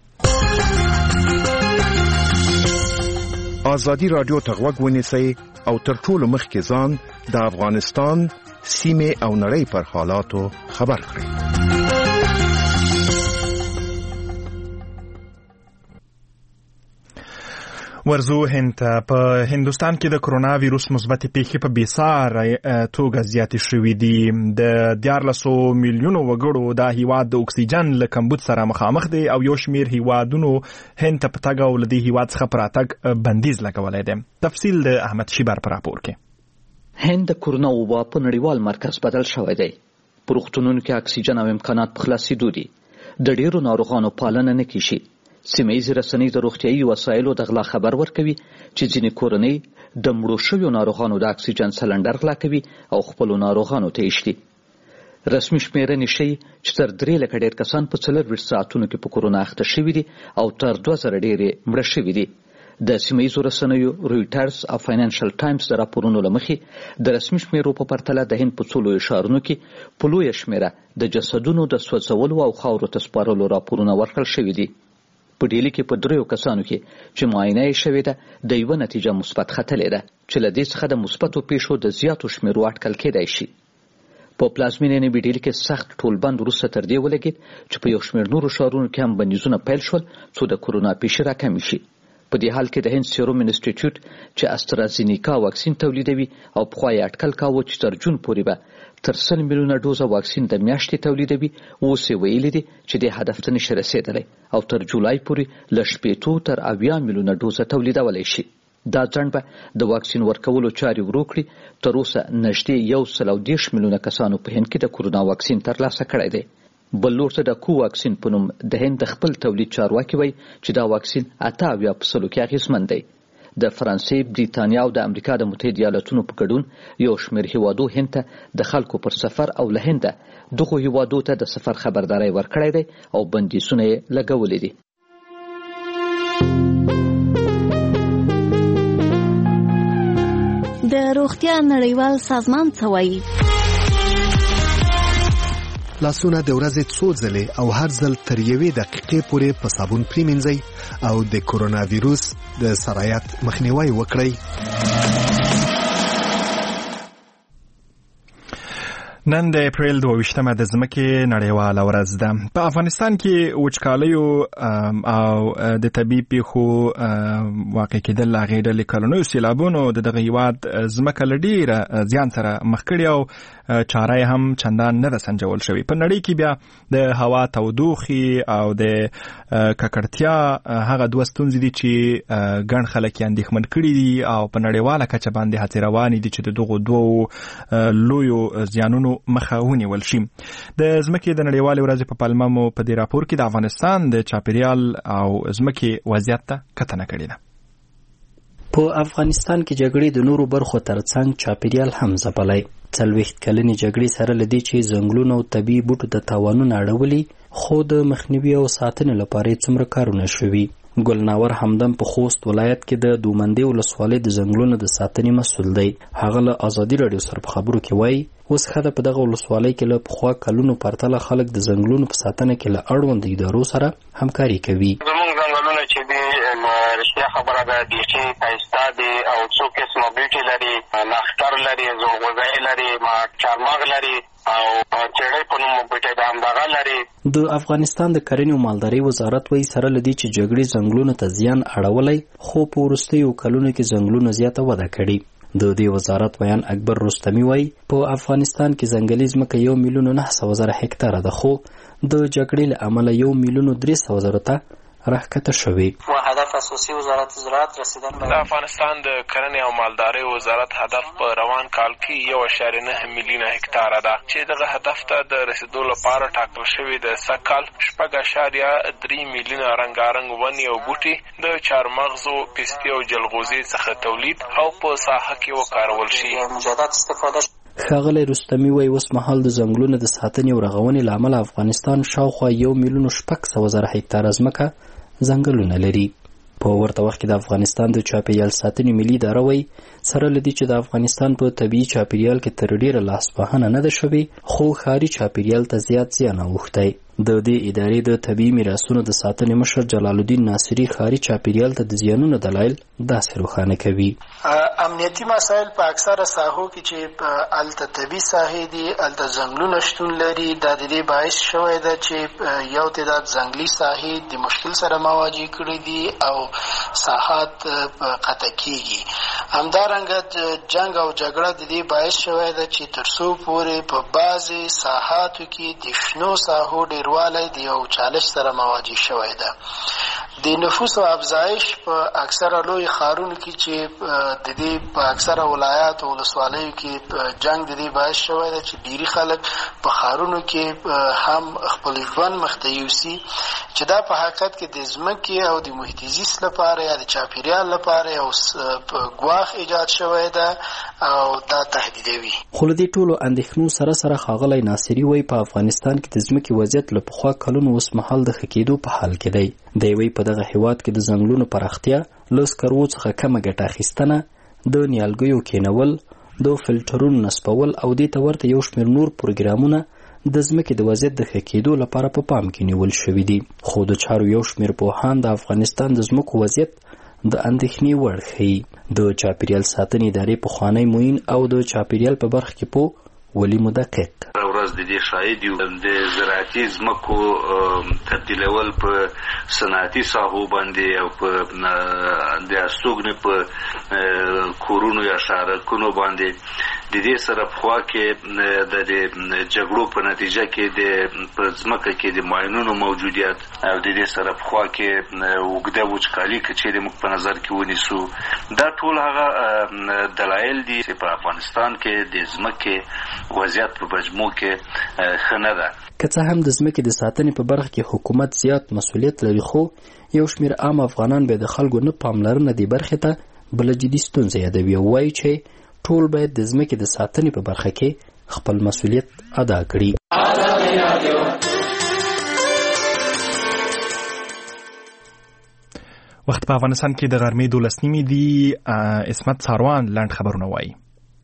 ازادي رادیو ته غوږ ونیسئ او تر ټولو مخکې ځان د افغانستان سیمې او نړۍ پر حالاتو خبر کړئ. ورزو هند په هندوستان کې د کرونا ویروس مثبت پیښې په بیساره توګه زیاتې شوې دي. د 14 میلیونو وګړو دا هیواد د اکسیجن له کمبود سره مخامخ دی او یو شمیر هیوادونو هند ته په تګ او له دې هیواد څخه پر راتګ بندیز لګولی دی. تفصیل د احمد شیبر په راپور کې. هند د کرونا وبا په نړیوال مرکز بدل شوی دی. په روغتونونو کې اکسیجن او امکانات په خلاصېدو دي. د ډېرو ناروغانو پالنه نه کیږي. سیمه‌ییزې رسنۍ د روغتیایي وسایلو د غلا خبر ورکوي چې ځینې کورنۍ د مړو شویو ناروغانو د اکسیجن سلنډر غلا کوي او خپلو ناروغانو ته یې شلي. رسمي شمیرنې ښیي چې تر 3 لکه ډېر کسان په 24 ساعتونو کې په کرونا اخته شوي دي او تر 2000 ډېرې مړه شوي دي. د سیمه‌ییزو رسنیو رویټرز او فاینانشل ټایمز د راپورونو له مخې د رسمي شمیرو په پرتله د هند په څو لویو ښارونو کې په لویه شمېره د جسدونو د سوځولو او خاورو ته سپارلو راپورونه ورکړل شوي دي. په ډیلی کې په 3 کسانو کې چې معاینه یې شوې ده د یوه نتیجه مثبت ختلې ده چې له دې څخه د مثبتو پیښو د زیاتو شمیرو اټکل کېدای شي. په پلازمینې نیوي ډیلی کې سخت ټولبند وروسته تر دې ولګېد چې په یو شمېر نورو ښارونو کې هم بندیزونه پیل شول څو د کرونا پیښې راکمې شي. په دې حال کې د هند سیروم انسټیټیوټ چې استرازینیکا واکسین تولیدوي او پخوا یې اټکل کاوه چې تر جون پورې به تر 100 میلیونه ډوزه واکسین د میاشتې تولیدوي، اوس یې ویلي دي چې دې هدف ته نشي رسېدلی او تر جولای پورې له 80 تر 90 میلیونه ډوزه تولیدولی شي. دا ځنډ به د واکسین ورکولو چارې ورو کړي. تر اوسه نږدې 130 میلیونه کسانو په هند کې د کورونا واکسین ترلاسه کړی دی. بل لور ته د کوواکسین په نوم د هند خپل تولید چارواکي وایي چې دا واکسین 88% کې اغېزمن دی. د فرانسې، بریتانیا او د امریکا د متحده ایالاتونو په ګډون یو شمېر هیوادو هند ته د خلکو پر سفر او له هنده دغو هیوادو ته د سفر خبرداری ورکړی دی او بندیزونه یې لګولي دي. د روغتیا نړیوال سازمان څه وایي؟ لاسونه د ورځې څو ځلې او هر ځل تر 1 دقیقې پورې په صابون پریمنځئ او د کورونا ویروس د سرایت مخنیوي وکړئ. نن د اپریل 22مه د ځمکې نړیواله ورځ ده. په افغانستان کې وچکالیو او د طبیعي پیښو واقع کېدل هغې ډلې کلونیو سیلابونو د دغه هېواد ځمکه له ډېره زیان سره مخ کړې او چاره یې هم چندان نه ده سنجول شوې. په نړۍ کې بیا د هوا تودوخې او د ککړتیا هغه دوه ستونزې دي چې ګڼ خلک یې اندېښمن کړي دي او په نړیواله کچه باندې هڅې روانې دي چې د دغو دوو لویو زیانونو مخه ونیول شي. د ځمکې د نړیوالې ورځې په پلمه مو په دې راپور کې د افغانستان د چاپیریال او ځمکې وضعیت ته کتنه کړې ده. په افغانستان کې جګړې د نورو برخو ترڅنګ چاپیریال هم ځپلی. 40 کلنې جګړې سره لدی چې ځنګلونو او طبیعي بوټو د تاوانونو اړولي، خو د مخنیوي او ساتنې لپاره څومره کارونه شوي. ګلناور همدم په خوست ولایت کې د دومندې ولسوالۍ د ځنګلونو د ساتنې مسؤل دی. هغه له ازادي راډیو سره په خبرو کې وایي اوس ښه ده په دغه ولسوالۍ کې له پخوا کلونو پرتله خلک د ځنګلونو په ساتنه کې له اړوندو ادارو سره همکاري کوي. زموږ ځنګلونه چې دي رښتیا خبره ده بیخي ښایسته دي او څو قسمه بوټي لري، نښتر لري، زوغوزۍ لري، چارمغ لري او چړې په نوم بوټي د همدغه لري. د افغانستان د کرنې او مالدارۍ وزارت وایي سره لدی چې جګړې ځنګلونو ته زیان اړولی، خو په وروستیو کلونو کې ځنګلونو زیاته وده کړې. د دې وزارت بیان اکبر رستمی وایي په افغانستان کې ځنګلي ځمکه 1,900,000 هکتاره ده، خو د جګړې له امله 1,300,000 ته راښکته شوې. و هدف اساسي وزارت زراعت رسیدن د افغانستان د کرنې او مالدارۍ وزارت هدف په روان کال کې 1.9 میلیونه هکتاره ده چې دغه هدف ته د رسیدو لپاره ټاکل شوی د سږکال 6.3 میلیونه رنګارنګ ونې او بوټي د چارمغزو، پستې او جلغوزي څخه تولید او په ساحه کې وکارول شي. مجدد استفاده ښاغلی رستمی وایي اوس مهال د ځنګلونو د ساتنې او رغونې له امله افغانستان شاوخوا 1,600,000 هکتاره ځمکه ځنګلونه لري. په ورته وخت کې د افغانستان د چاپیریال ساتنې ملي اداره وایي سره لدی چې د افغانستان په طبیعي چاپیریال کې تر ډیره لاسوهنه نه ده شوې، خو ښاري چاپیریال ته زیات زیان اوښتی. د دې ادارې د طبیعي میراثونو د ساتنې مشر جلال الدین ناصري ښاري چاپیریال ته د زیانونو دلایل داسې روښانه کوي. امنیتي مسایل په اکثره ساحو کې چې الته طبیعي ساحې دي، الته ځنګلونه شتون لري، دا د دې باعث شوی ده چې یو تعداد ځنګلي ساحې د مشکل سره مواجه کړي دي او ساحات قطع کیږي. همدارنګه جنگ او جګړه د دې باعث شوی ده چې تر څو پورې په بعضې ساحاتو کې د شنو ساحو ډیروالی د یو چالش سره مواجه شوی ده. د نفوس او افزایش په اکثره لوی ښارونو کې چې د دې په اکثره ولایاتو او ولسوالیو کې جنگ د دې باعث شوی ده چې ډیری خلک په ښارونو کې هم خپل ژوند مخ ته یوسي، چې دا په حقیقت کې د ځمکې او د محیط زیست لپاره یا د چاپیریال لپاره یو ګواښ ایجاد شوی ده او دا تهدیدوي. خو له دې ټولو اندېښنو سره سره ښاغلی ناصري وایي په افغانستان کې د ځمکې وضعیت له پخوا کلونو اوس مهال د ښه کېدو په حال کې دی. دی وایي په دغه هېواد کې د ځنګلونو پراختیا، له سکرو څخه کمه ګټه اخیستنه، د نیالګیو کینول، د فلټرونو نصبول او دې ته ورته یو شمېر نور پروګرامونه د ځمکې د وضعیت د ښه کېدو لپاره په پام کې نیول شوي دي. خو د چارو یو شمېر پوهان د افغانستان د ځمکو وضعیت د اندېښنې وړ ښیي. د چاپیریال ساتنې ادارې پخوانی معین او د چاپیریال په برخه کې پوه ولی مدقق ورځ د دې شاهد یو د زراعتي ځمکو تبدیلول په صنعتي ساحو باندې او په د استوګنې په کورونو یا شارکونو باندې د دې سره په خوا کې د جګړو په نتیجه کې د ځمکه کې د ماینونو موجودیت او د دې سره په خوا کې وګړه وچکالي چې موږ په نظر کې ونیسو دا ټول هغه دلایل دي چې په افغانستان کې د ځمکې وضعیت په مجموع کې ښه نه ده. که څه هم د ځمکې د ساتنې په برخه کې حکومت زیات مسؤلیت لري خو یو شمېر عام افغانان به د خلکو نه پاملرنه دې برخې ته بله جدي ستونزه یادوي او وایي چې ټول باید د ځمکې د ساتنې په برخه کې خپل مسؤلیت ادا کړي. وخت په افغانستان کې د غرمې 12 دی. اسمت ساروان لاند خبرونه وایي.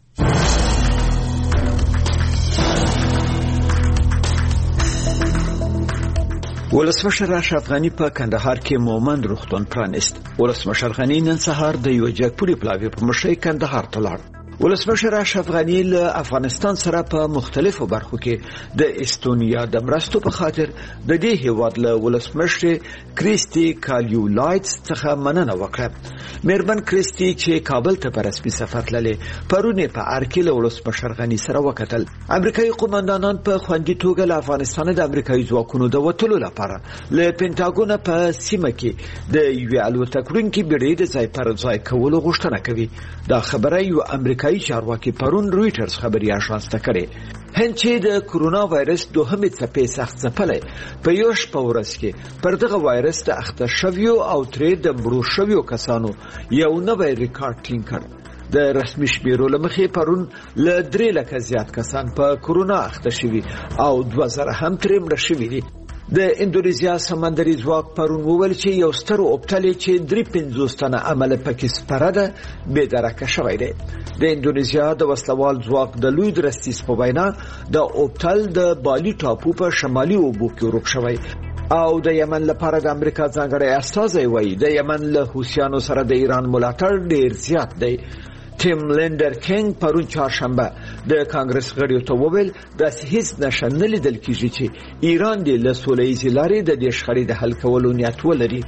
ولسمشر اشرف غنی په کندهار کې مومند روغتون پرانیست. ولسمشر غنی نن سهار د یو جګپوري پلاوی په مشرۍ کندهار ته لاړ. ولسمشر اشرف غنی له افغانستان سره په مختلفو برخو کې د استونیا د مرستو په خاطر د دې هیواد له ولسمشر کریسټي کالیولایټس څخه مننه وکړه. مېرمن کریسټي چې کابل ته په رسمي سفر تللې پرونه په ارکیل ولسمشر غنی سره وکتل. امریکایي قوماندانان په خوندي توګه له افغانستان د امریکایي ځواکونو د وټلو لپاره له پینټاګون په سیمه کې د یو الوتکړونکو بیړۍ د ځای پر ځای کولو غوښتنه کوي. دا خبره یو امریکایي چارواکي پرون رويټرز خبري اژانس ته کړې. هند چې د کرونا وایرس دوهمې څپې سخت ځپلې په یو شپه ورځ کې پر دغه وایرس د اخته شویو او ترې د مړو شویو کسانو یو نوی ریکارډ ټینګ کړ. د رسمي شمیرو لمخې پرون له 3 لکه زیات کسان په کرونا اخته شوي او 2000 هم ترې مړه شوي دي. د اندونیزیا سمندري ځواک پرون وویل چې یو ستر اوبتل چې 350 تنه عمل پکې سپاره ده به درکه شوی دی. د اندونیزیا د وسلوال ځواک د لوی درستیس په وینا د اوبتل د بالی ټاپو په شمالي اوبو کې ورک شوی او د یمن لپاره د امریکا ځانګړی استازی وایي د یمن له حوثیانو سره د ایران ملاتړ ډیر زیات دی. ټیم لندر کینګ پرون چهارشنبه د کانګرس غړیو ته وویل د هیڅ نشان نه لیدل کیږي چې ایران د سولې ایزي لارې د دې شخړې د حل کولو نیت ولري.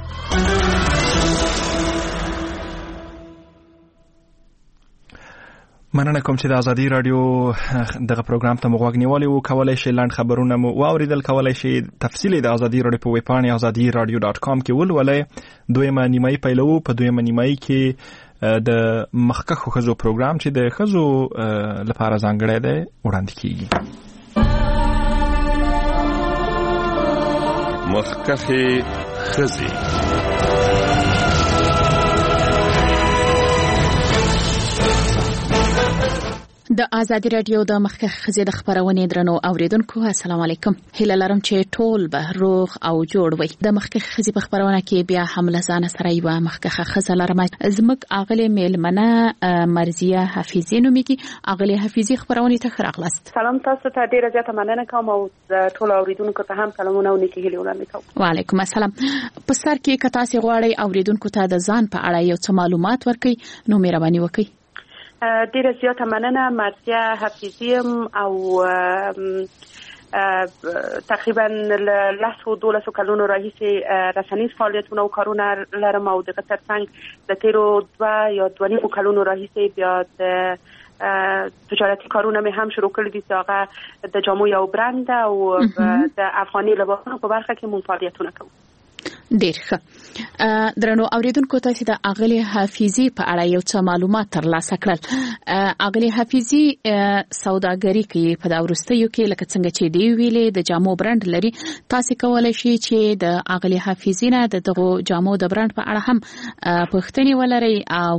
مننه کوم چې د ازادي رادیو دغه پروګرام ته مغوږ نیولې وو. کولای شئ لاند خبرونه مو واوریدل. کولای شئ تفصیل د ازادي رادیو په ویب پاڼه azadiradio.com کې ولولئ. دویمه نیمایي پیلو په دویمه نیمایي کې د مخکخو خزو پروګرام چې د خزو لپاره ځانګړی دی وړاندې کیږي. مخکخه خزي د ازادي رادیو د مخکخ خزي د خبرونې درنو اوریدونکو السلام علیکم. هیله لرم چې ټول به روغ او جوړ وي. د مخکخ خزي په خبرونه کې بیا هم لزانه سره یو مخکخه خزه لرم. زمک اغلی میلمنه مرزیه حفیظی نومیږي. اغلی حفیظی خبرونه ته خراغلاست. سلام تاسو ته ډیره زیاته مننه کوم او ټول اوریدونکو ته هم سلامونه او نیکی هیله وړاندې کوم. وعلیکم السلام. په سر کې کتا سي غواړی اوریدونکو ته د ځان په اړه یو څه معلومات ورکړي نو مهرباني وکړئ. ډیره زیاته مننه. مرزیه حفیظیم او تقریبا له 12 کلونو راهیسې رسنیز فعالیتونه او کارونه لرم او د ترڅنګ د تیرو 2 یا 2.5 کلونو راهیسې بیا د تجارتي کارونه مې هم شروع کړی دي چې هغه د جامو یو برند او د افغاني لباسونو په برخه کې مون فعالیتونه کوم. ډیر ښه. درنو اوریدونکو تاسو د اغلی حفیظی په اړه یو څه معلومات ترلاسه کړل. اغلی حفیظی سوداګری کوي په دا ورستیو کې لکه څنګه چې دی ویلې د جامو برند لري. تاسو کولای شئ چې د اغلی حفیظی نه دغه جامو د برند په اړه هم پوښتنې ولرئ او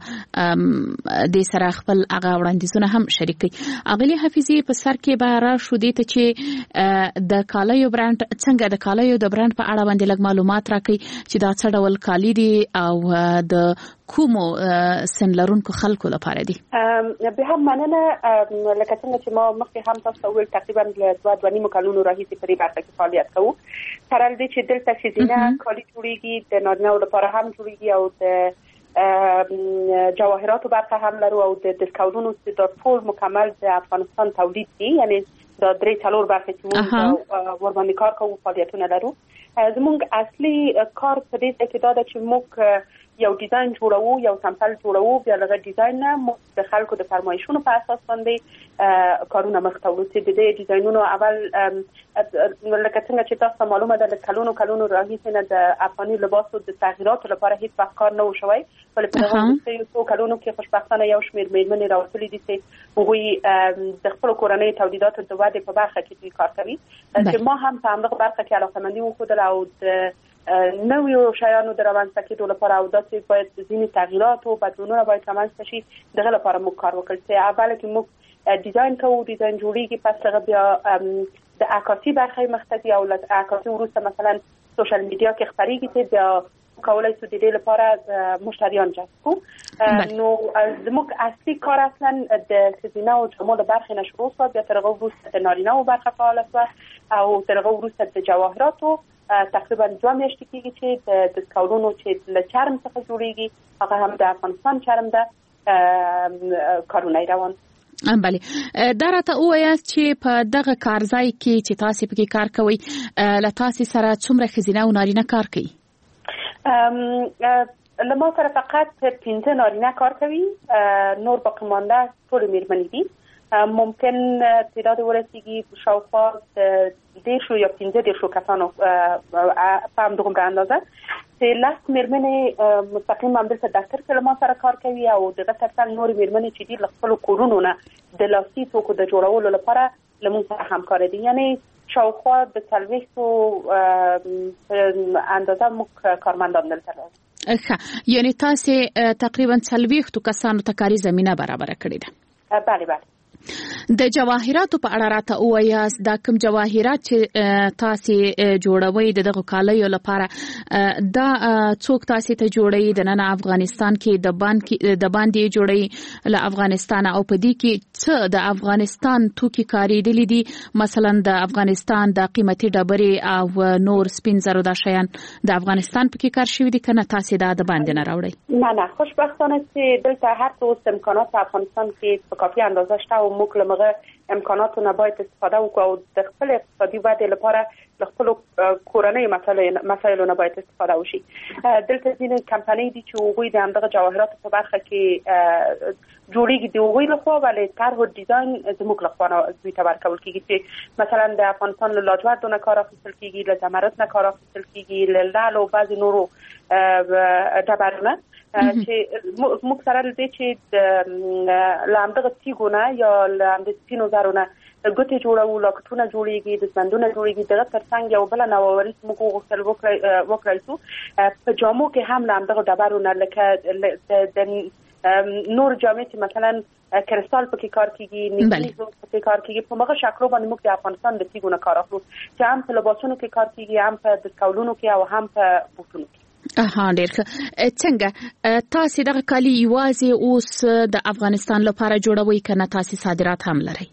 د سره خپل هغه وړاندیزونه هم شریک کړئ. اغلی حفیظی په سر کې به را شو دي ته چې د کالیو برند څنګه د کالیو د برند په اړه باندې لږ معلومات راکړي چې دا څه ډول کالی دي او د کومو سنلرونکو خلکو لپاره دي. به هم مننه. لکه څنګه چې ما مخکې هم تاسو ویل تقریبا 2.5 کلونو راهیسې په دې برخه کې فعالیت کوو. ترال دې چې دلته سیزینه کالی جوړیږي د نارینه‌و لپاره هم جوړیږي او د جواهراتو برخه هم لرو او د دسکاونونو چې د ټول مکمل د افغانستان تولید دي. یعنی دا 3-4 برخه چې موږ ور باندې کار کوو فعالیتونه لرو. زموږ اصلي کار په دې کې دا ده چې موږ یو ډیزاین جوړو، یو سمپل جوړو، بیا لږه ډیزاین نه د خلکو د فرمایشونو په اساس باندې کارونه مخ ته وړو. چې د ډیزاینونو اول لکه څنګه چې تاسو معلومه ده د کلونو راهیسې نه د افغاني لباسو د تغییراتو لپاره هیڅ وخت کار نه و شوی، ولې په دغه وروستیو کلونو کې خوشبختانه یو شمېر میرمنې راوتلي دي چې هغوی د خپلو کورنیو تولیداتو د ودې په برخه کې دوی کار کوي. چې ما هم په همدغه برخه کې علاقه‌مندي وښودله او د نویو شیانو د رامنځته کېدو لپاره او داسې باید ځینې تغییرات او بدلونونه باید رامنځته شي. دغه لپاره موږ کار وکړ چې اوله کې موږ ډیزاین کوو، ډیزاین جوړیږي، پس هغه بیا د عکاسي برخه یې مخته ځي او له عکاسي وروسته مثلا سوشل میډیا کې خپرېږي چې بیا کولای شو د دې لپاره مشتریان جذب کړو. نو زموږ اصلي کار اصلا د ښځینه او جامو د برخې نه شروع شو، بیا تر هغه وروسته د نارینه او برخه فعاله شوه او تر هغه وروسته د جواهراتو تقریبا 2 میاشتې کېږي چې د سکاولونو چې له چرم څخه جوړیږي هغه هم د افغانستان چرم ده کارونه روان. بله، دا راته ووایاست چې په دغه کارځای کې چې تاسې پکې کار کوئ له تاسې سره څومره ښځینه او نارینه کار کوي؟ له ما سره فقط 15 نارینه کار کوي، نور باقی مانده ټول میرمنې دي. ممکن تعداد ورسیږي شاوخوا 10 یا 15 کسانو په همدغومره اندازه چې 10 میرمنې مستقیم همدلته دفتر کې له ما سره کار کوي او دغه ترڅنګ نورې میرمنې چې دي له خپلو کورونو نه د لاسي توکو د جوړولو لپاره له موږ سره همکاره دي. یعنې شاوخوا د 40 اندازه موږ کارمندان دلته لرو. یعنې تاسې تقریبا 40 کسانو ته کاري زمینه برابره کړې ده؟ بله. د جواهراتو په اړه راته ووایاست، دا کوم جواهرات چې تاسې جوړوي د دغه کالیو لپاره دا څوک تاسې ته جوړوي؟ د نن افغانستان کې د باندې جوړوي له افغانستان او په دې کې څه د افغانستان توکي کاریدلي دي؟ مثلا د افغانستان د قیمتي ډبرې او نور سپین زرو دا شیان د افغانستان پکې کار شوي دي کنه تاسې دا د باندې نه راوړئ؟ نه خوشبختانه چې دلته هر څه امکانات په افغانستان کې په کافي اندازه شته او موږ له هغه امکاناتو نه باید استفاده وکړو او د خپل اقتصادي ودې لپاره له خپلو کورنیو مسایلو نه باید استفاده وشي. دلته ځینې کمپنۍ دي چې هغوی د همدغه جواهراتو په برخه کې جوړیږي د هغوی لخوا، ولې طرح او ډیزاین زموږ لخوا دوی ته ورکول کېږي چې مثلا د افغانستان له لاجوردو نه کار اخیستل کېږي، له زمرد نه کار اخیستل کېږي، له لعل او بعضې نورو ډبرونه چې موږ سره دې چې له همدغه تیږو نه یا له همدې سپینو زرو نه ګوتې جوړو، لاکټونه جوړیږي، دستبندونه جوړیږي. دغه ترڅنګ یو بله نوآوري چې موږ وغوښتل وکړی شو په جامو کې هم له همدغه ډبرو نه لکه د نور جامې چې مثلا کرستال پکې کار کیږي، نیکلیز پکې کار کیږي، په هغه شکلو باندې موږ د افغانستان د تیږو نه کار اخلو چې هم په لباسونو کې کار کیږي، هم په دستکولونو کې او هم په بوټونو کې. ډېر ښه. څنګه تاسې دغه کالي یوازې اوس د افغانستان لپاره جوړوئ کنه تاسې صادرات هم لرئ؟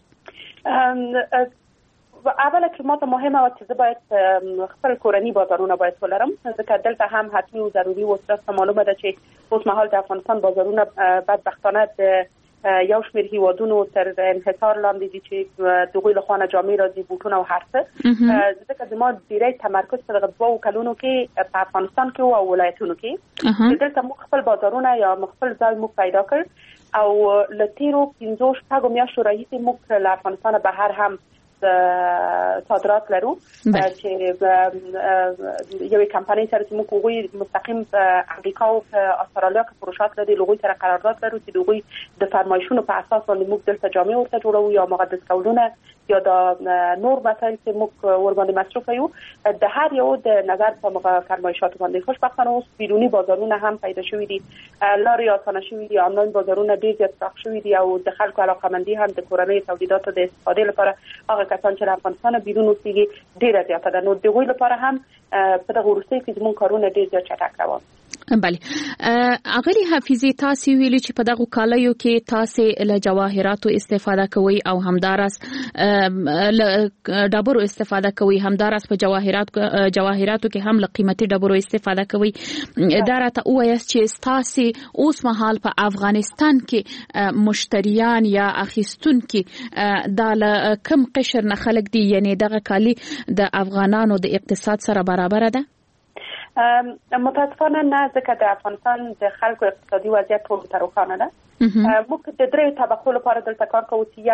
اوله کې ماته مهمه وه چې زه باید خپل کورني بازارونه باید ولرم، ځکه دلته هم حتمي او ضروري و. تاسو معلومه ده چې اوس مهال د افغانستان بازارونه بدبختانه د یو شمېر هیوادونو تر انحصار لاندې دي چې د هغوی لخوا نه جامې راځي، بوټونه او هر څه. ځکه زما ډېری تمرکز په دغه 2 کلونو کې په افغانستان کې او ولایتونو کې دلته موږ خپل بازارونه یا خپل ځای موږ پیدا کړ او له تېرو 15-16 میاشتو راهیسې موږ له افغانستانه بهر هم صادرات لرو چې یوې کمپنۍ سره چې موږ هغوی مستقیم په امریکا او په استرالیا کې پروژات لري، هغوی سره قرارداد لرو چې د هغوی د فرمایشونو په اساس باندې موږ دلته جامې ورته جوړوو یا هغه دستکولونه یا د نور مسایل چې موږ ورباندې مصرف کوو د هر یو د نظر په هغه فرمایشاتو باندې. خوشبختانه اوس بیروني بازارونه هم پیدا شوي دي، لارې اسانه شوي دي، آنلاین بازارونه ډېر زیات پراخ شوي دي او د خلکو علاقه‌مندي هم د کورنیو تولیداتو د استفادې لپاره هغه کسان چې له افغانستانه بیرون اوسېږي ډېره زیاته ده. نو د هغوی لپاره هم په دغه وروستیو کې زموږ کارونه ډېر زیات چټک روان. بله، اغلی حفیظي تاسې ویلي چې په دغه کالیو کې تاسې له جواهراتو استفاده کوئ او همداراز له ډبرو استفاده کوئ، همداراز په جواهراتو کې هم له قیمتي ډبرو استفاده کوئ. دا راته ووایاست چې تاسې اوس مهال په افغانستان کې مشتریان یا اخیستونکي دا له کوم قشر نه خلک دي؟ یعنې دغه کالي د افغانانو د اقتصاد سره برابره ده؟ متاسفانه نه، ځکه د افغانستان د خلکو اقتصادي وضعیت ټول ته روښانه ده. موږ د درې طبقو لپاره دلته کار کوو چې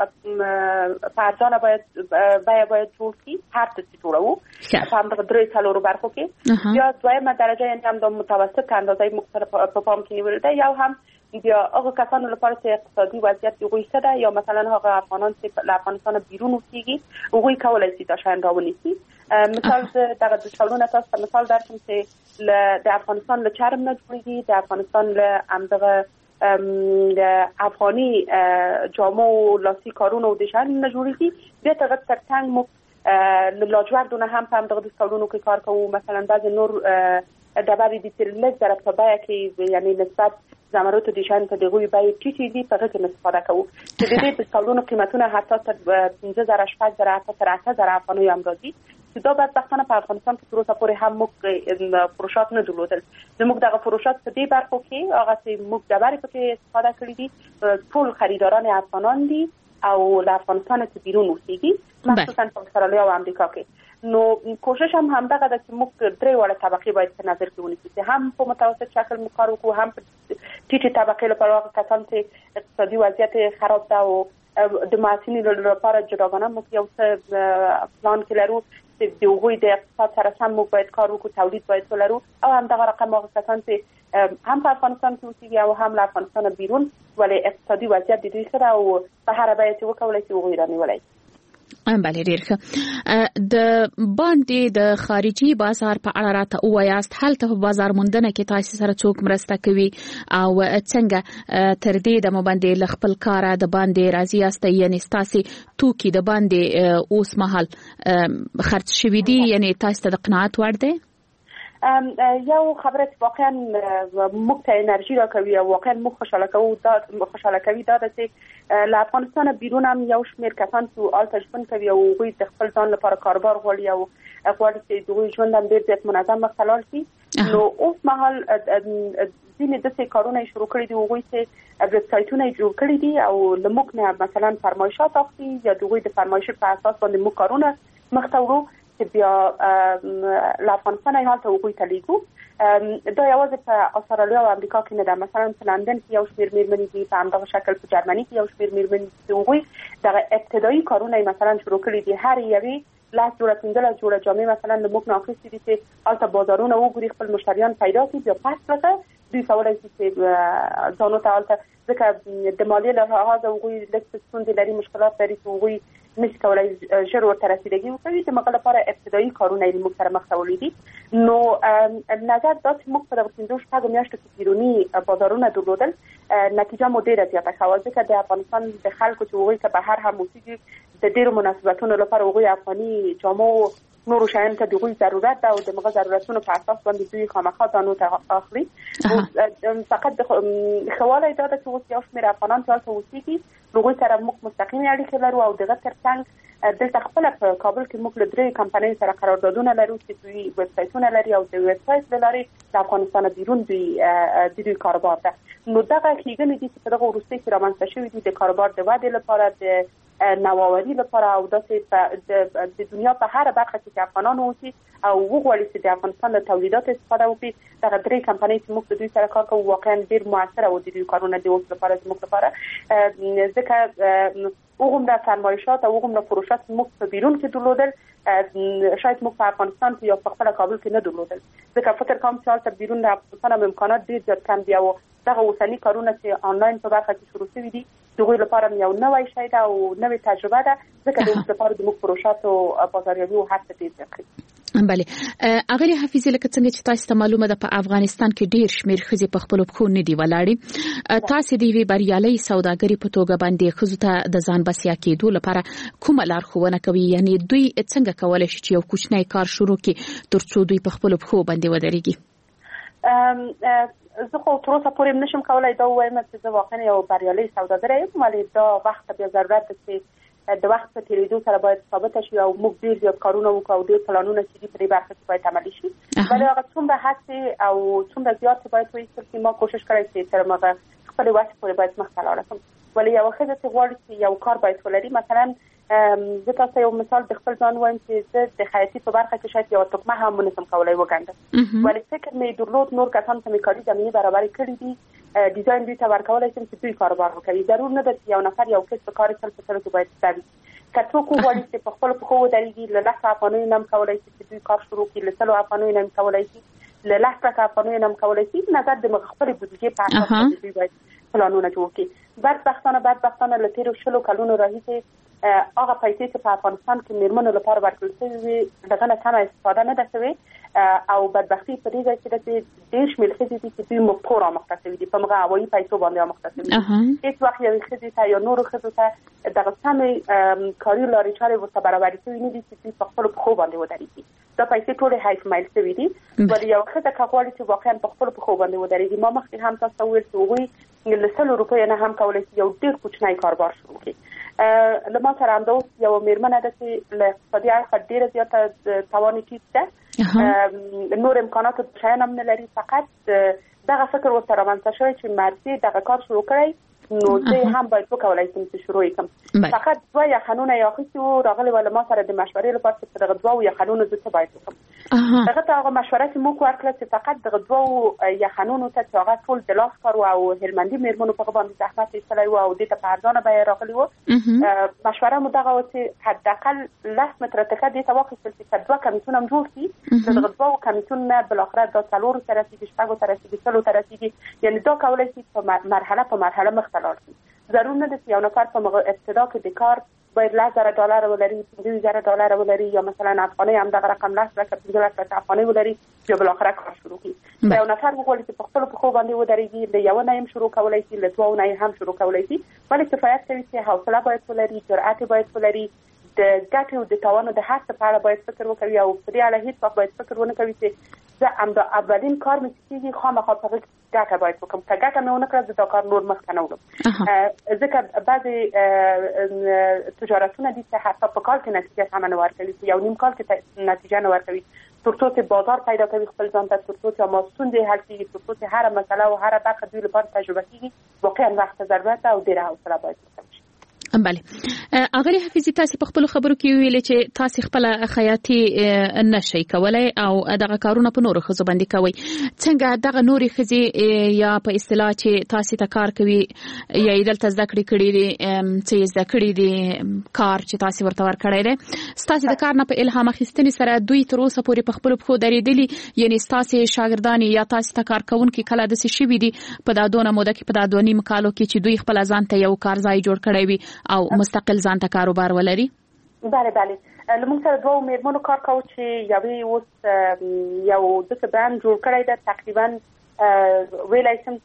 یو په ارزانه باید جوړ شي، هر څه چې جوړوو په همدغه درې څلورو برخو کې. یا دویمه درجه یعنې هم د متوسط اندازې مختلف په پام کې نیول ده، یا هم بیا هغه کسانو لپاره چې اقتصادي وضعیت هغوی ښه ده، یا مثلا هغه افغانان چې له افغانستانه بیرون اوسېږي هغوی کولی شي دا شیان راونیسي. مثال دغه د ډولونه تاسو ته مثال درکړم چې د افغانستان له چرم نه جوړېږي، د افغانستان له همدغه د افغاني جامو لاسي کارونو او د شیانو نه جوړېږي. بیا هغه تر څنګ موږ له لاجوردو نه هم په همدغه ډولونو کې کار کوو. مثلا بعضې نور ډبرې دي چې لږ ضرب په بیه کې یعنې نسبت زمرد د شان ته دغه بیه ټیټې دي، په هغه کې استفاده کوو چې د دې د ډولونو قیمتونه حتی تر 15,000 شپږ حتی تر 8,000 افغانۍ هم راځي. چې دا بدبختانه په افغانستان کې تر اوسه پورې هم موږ فروشات نه درلودل. زموږ دغه فروشات په دې برخو کې هغه چې موږ ډبرې پکې استفاده کړې دي ټول خریداران افغانان دي او له افغانستان څخه بیرون اوسېږي، مخصوصا په استرالیا او امریکا کې. نو کوشش هم همدغه ده چې موږ درې وړه طبقې باید په نظر کې ونیسو چې هم په متوسط شکل موږ کار وکړو، هم په ټیټې طبقې لپاره هغه کسان چې اقتصادي وضعیت خراب ده او د محصلینو لپاره جداګانه موږ یو څه پلان کې لرو چې د هغوی د اقتصاد سره سم موږ باید کار وکړو، تولید باید ولرو، او همدغه رقم هغه کسان چې هم په افغانستان کې اوسېږي او هم له افغانستانه بیرون ولې اقتصادي وضعیت د دوی ښه ده او په هره بیه چې وکولی شي هغوی رانیولی. بله ډیر ښه. د باندې د خارجي بازار په اړه راته ووایاست، هلته په بازار موندنه کې تاسو سره څوک مرسته کوي او څنګه تر دې د باندې ل خپل کار د باندې راضي یاست، یعنی تاسو توکي د باندې اوس مهال خرڅ شوي دي، یعنی تاسو ته د قناعت وړ دی؟ یو خبره چې واقعا موږ ته انرژي راکوي او واقعا موږ خوشحاله کوي دا ده چې له افغانستانه بیرون هم یو شمېر کسان چې هلته ژوند کوي او هغوی د خپل ځان لپاره کاروبار غواړي او غواړي چې د هغوی ژوند هم ډېر زیات منظم مخته لاړ شي. نو اوس مهال ځینې داسې کارونه یې شروع کړي دي، هغوی چې ویبسایټونه یې جوړ کړي دي او له موږ نه مثلا فرمایشات اخلي یا د هغوی د فرمایشي په اساس باندې موږ کارونه مخته وړو چې بیا له افغانستانه یې هلته هغوی ته لیږو. دا یوازې په استرالیا او امریکا کې نه ده، مثلا په لندن کې یو شمېر مېرمنې دي، په همدغه شکل په جرمني کې یو شمېر مېرمنې دي، هغوی دغه ابتدایي کارونه یې مثلا شروع کړي دي. هر یوې 10 جوړه 15 جوړه جامې مثلا له موږ نه اخیستې دي چې هلته بازارونه وګوري، خپل مشتریان پیدا کړي، بیا پس پرته دوی کولی شي چې ځانو ته هلته ځکه د مالیې له لحاظه هغوی لږ ستونزې لري، مشکلات لري چې هغوی نشي کولی ژر ورته رسیدګي وکړي. د هغه لپاره ابتدایي کارونه یې موږ سره مخته وړي دي. نو نظر دا چې موږ په دغه 15 میاشتو کې بیروني بازارونه درلودل، نتیجه مو ډېره زیاته ښه وه، ځکه د افغانستان د خلکو چې هغوی که بهر هم اوسېږي د ډېرو مناسبتونو لپاره هغوی افغاني جامو نورو شیانو ته د هغوی ضرورت ده او د هغه ضرورتونو په اساس باندې دوی خامخا ځانو ته اخلي. فقط د ښه والی دا ده چې اوس یو شمېر افغانان چې هلته اوسېږي هغوی سره موږ مستقیمې اړیکې لرو او دغه تر څنګ دلته خپله په کابل کې موږ له 3 کمپنیو سره قراردادونه لرو چې دوی ویبسایټونه لري او د ویبسایټ له لارې د افغانستانه بیرون د دوی کاروبار ده. نو دغه ښېګڼې دي چې په دغه وروستۍ کې رامنځته شوي دي د کاروبار د ودې لپاره، د نوآوري لپاره او داسې د دنیا په هره برخه کې چې افغانان اوسي او وغواړي چې د افغانستان له تولیداتو استفاده وکړي. دغه 3 کمپنۍ چې موږ د دوی سره کار کوو واقعا ډېر مؤثره او د دوی کارونه د اوس لپاره زموږ لپاره ځکه هغومره فرمایشات او هغومره فروشات موږ په بیرون کې درلودل شاید موږ په افغانستان کې یا په خپله کابل کې نه درلودل، ځکه فکر کوم چې هلته بیرون د افغانستان هم امکانات ډېر زیات کم دي او دغه اوسني کارونه چې آنلاین په برخه کې شروع شوي دي د هغوی لپاره یو نوی شی ده او نوې تجربه ده، ځکه د اوس لپاره زموږ فروشاتو بازاریابي او هر څه ډېر زیات کړي. بله اغلی حفیظی لکه څنګه چې تاسو ته معلومه ده په افغانستان کې ډیر شمیر ښځې په خپلو پښو نه دي ولاړې. تاسو د یوې بریالۍ سوداګرۍ په توګه باندې ښځو ته د ځان بسیا کېدو لپاره کومه لارښوونه کوي؟ یعنی دوی څنګه کولی شي چې یو کوچنی کار شروع کړي تر څو دوی په خپلو پښو باندې ودرېږي؟ زه خو تر اوسه پورې نشم کولی دا ووایم چې زه واقعا یو بریالۍ سوداګره یم، ولې دا وخت ته بیا ضرورت ده چې د وخت په تېرېدو سره باید ثابته شي او موږ ډېر زیات کارونه وکړو او ډېر پلانونه چې دي په دې برخه کې باید عملي شي. ولې هغه څومره هڅې او څومره زیات باید وایستل شي. ما کوشش کړی چې تر هغه خپل واسه پورې باید مخته لاړ شم. ولې یو ښځه چې غواړي چې یو کار باید ولري، مثلا زه تاسو یو مثال د خپل ځان وایم چې زه د خیاطۍ په برخه کې شاید یو تکمه هم ونسم کولای وګڼم، ولې فکر مې درلود نور کسان ته مې کاري زمینه برابر کړې دي، ډیزاین دوی ته ورکولای شم چې دوی کاروبار وکړي. ضرور نه ده چې یو نفر یو کس په کار سره کې باید ستوي. که څوک وغواړي چې په خپل پښو ودرېږي، له 10 افغانیو نه هم کولای شي چې دوی کار شروع کړي، له 100 افغانیو نه هم کولای شي، له 10 افغانیو نه هم کولای شي. نظر د خپل بودیجې په اساس دوی باید پلانونه جوړ کړي. بدبختانه له تیرو 20 کلونو راهیسې هغه پیسې چې په افغانستان کې میرمنو لپاره ورکړل شوې دغه نه کمه استفاده نه ده شوې، او بدبختي په دې ځای کې ده چې ډېر شمېر ښځې دي چې دوی مفکور رامخته شوي دي، په همغه هوایي پیسو باندې رامخته شوي دي. هېڅ وخت یوې ښځې ته یا نورو ښځو ته دغه سمې کاري لارې چارې ورته برابرې شوي نه دي چې دوی په خپلو پښو باندې ودرېږي. دا پیسې ټولې حیف مایل شوي دي. ولې یو ښځه که غواړي چې واقعا په خپلو پښو باندې ودرېږي، ما مخکې هم تاسو ته وویل چې هغوی له 100 روپیو نه هم کولی شي یو ډېر کوچنی کاروبار شروع کړي. له ما سره همداوس یو میرمنه ده چې له اقتصادي اړخه ډېره زیاته توان ټیټ ده، نور امکانات شیان هم نه لري، فقط دغه فکر ورته رامنځته شوی چې مرسي دغه کار شروع کړی، نو زه هم باید وکولای شم چې شروع کړم. فقط 2 یخنونه یې اخیستي وو، راغلي وو له ما سره د مشورې لپاره چې په دغه 2 یخنونو زه څه باید وکړم. هغه ته هغه مشوره چې موږ ورکړه چې فقط دغه 2 یخنونو ته چې هغه ټول د لاس کار او هلمندي میرمنو په باندې زحمت ایستلی وو او دې ته په ارزانه بیه راغلي وو، مشوره مو دغه وه چې حداقل 10 متره تکه دې ته واخیستل چې که 2 کمیسیون هم جوړ شي، د دغه 2 کمیسیون نه بالاخره دا 4 ته رسېږي، 6 ته رسېږي، 100 ته رسېږي. یعنې دا کولی شي په مرحله په مرحله مخته لاړ شي. ضرور نه ده چې یو نفر په ابتدا کې د کار باید $10,000 ولري، $15,000 ولري، یا مثلا افغانۍ هم دغه رقم 10 لکه 15 لکه افغانۍ ولري، یا بالاخره کار شروع کړي. یو نفر وغواړي چې په خپلو پښو باندې ودرېږي، له یوه نه هم شروع کولی شي، له 2 نه هم شروع کولی شي. ولې کفایت کوي چې حوصله باید ولري، جرأت باید ولري، د ګټې او د تاوانو د هر څه په اړه باید فکر وکړي، او په دې اړه هېڅ وخت باید فکر ونه کوي چې زه همدا اولین کار مې چې کېږي خامخا په هغه ګټه باید وکړم، که ګټه مې ونه کړه زه دا کار نور مخته نه وړم. ځکه بعضې تجارتونه دي چې حتی په کال کې نتیجه سمه نه ورکوي، یو نیم کال کې نتیجه نه ورکوي، تر څو چې بازار پیدا کوي خپل ځان ته، تر څو چې ما ستونزې حل کېږي، تر څو چې هره مسله او هره برخه دوی لپاره تجربه کېږي، واقعا وخت ضرورت او ډېره حوصله باید وکړم. بله اغلی حفیظي، تاسو په خپل خبرو کې ویل چې تاسو خپل خیاطي نشئ کولای او دغه کارونه په نورو ښځو باندې کوي. څنګه دغه نورې ښځې یا په اصطلاح چې تاسو ته کار کوي یا دلته زده کړې کړې دي، چې زده کړې دي کار چې تاسو ورته ورکړی دی، تاسو د کار نه په الهام اخیستنې سره دوی تر اوسه پورې په خپل پښو درېدلي، یعنی تاسو شاګردان یا تاسو ته کار کوونکي کله داسې شوي دي په دا دونه موده کې، په دا 2.5 کالو کې چې دوی خپل ځان ته یو کار ځای جوړ کړی وي او مستقل ځان ته کاروبار ولري؟ بله موږ سره 2 میرمنو کار کوو چې یوې اوس یو دغه برند جوړ کړی ده، تقریبا ویلای شم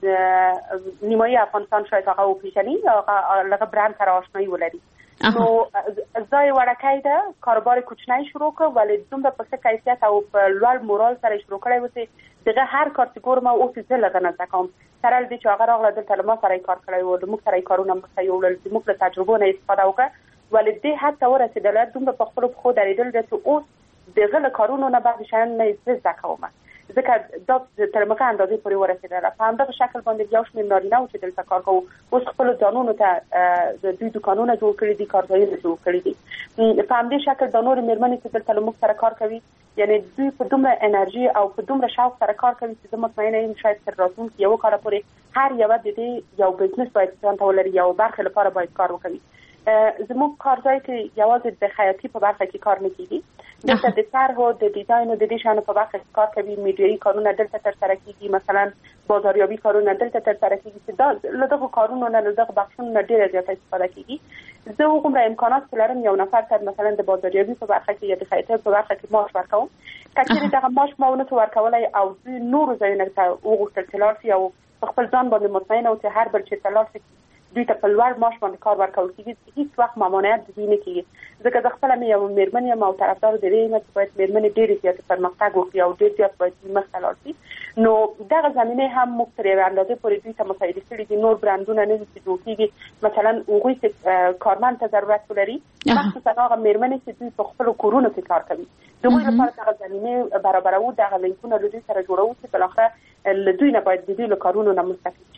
چې نیمایي افغانستان شاید هغه وپېژني، هغه لږه برند سره آشنایي ولري. نو ځای وړکی ده، کاروبار کوچنی شروع کړ، ولې دومره په ښه کیفیت او په لوړ مورال سره شروع کړی و چې دغه هر کار چې ګورم اوس زه لږه نه زده کوم، سره له دې چې هغه راغله دلته له ما سره یې کار کړی و، له موږ سره یې کارونه مخته یوړل، زموږ له تجربو نه استفاده وکړه، ولې دې حد ته ورسېدله دومره په خپلو پښو درېدل ده چې اوس د هغه له کارونو نه بعضې شیان نه زه زده کوم، ځکه دا تر مکه اندازې پورې ورسېدله. په همدغه شکل باندې یو شمېر نارینه وو چې دلته کار کوو، اوس خپلو ځانونو ته دوی دوکانونه جوړ کړي دي، کارځایونه جوړ کړي دي. په همدې شکل دا نورې مېرمنې چې دلته له موږ سره کار کوي، یعنی دوی په دومره انرژي او په دومره شوق سره کار کوي چې زه مطمئنه یم شاید تر راتلونکي یوه کاله پورې هر یوه د دې یو بزنس باید ځان ته ولري، یو برخې لپاره باید کار وکوي. زموږ کارځای کې یوازې د خیاطي په برخه کې کار نه کېږي، دلته د طرحو د ډیزاین او د دې شیانو په برخه کې کار کوي، میډیایي کارونه دلته ترسره کېږي، مثلا بازاریابي کارونه دلته ترسره کېږي چې دا له دغو کارونو نه له دغو بخشونو نه ډېره زیاته استفاده کېږي. زه هغومره امکانات چې لرم یو نفر ته مثلا د بازاریابي په برخه کې یا د خیاطۍ په برخه کې معاش ورکوم، که چېرې دغه معاش ما ونه شو ورکولی او دوی نورو ځایونو ته وغوښتل چې لاړ شي او په خپل ځان باندې مطمئنه و چې هر بل چېرته لاړ شي دوی ته په لوړ معاش باندې کار ورکول کېږي، هېڅ وخت ممانعت د دوی نه کېږي. ځکه زه خپله مې یوه مېرمن یم او طرفدار د دې یم چې باید مېرمنې ډېرې زیاتې پرمختګ وکړي او ډېر زیات باید مخته لاړ شي. نو دغه زمینې هم موږ تر یوې اندازې پورې دوی ته مساعدې کړي دي. نور برانډونه نه دي چې جوړ کېږي، مثلا هغوی چې کارمند ته ضرورت ولري، مخصوصا هغه مېرمنې چې دوی په خپلو کورونو کې کار کوي، د هغوی لپاره دغه زمینې برابروو، دغه لینکونه له دوی سره جوړوو چې بالاخره له دوی نه باید د دوی له کارونو نه مستفید شي. په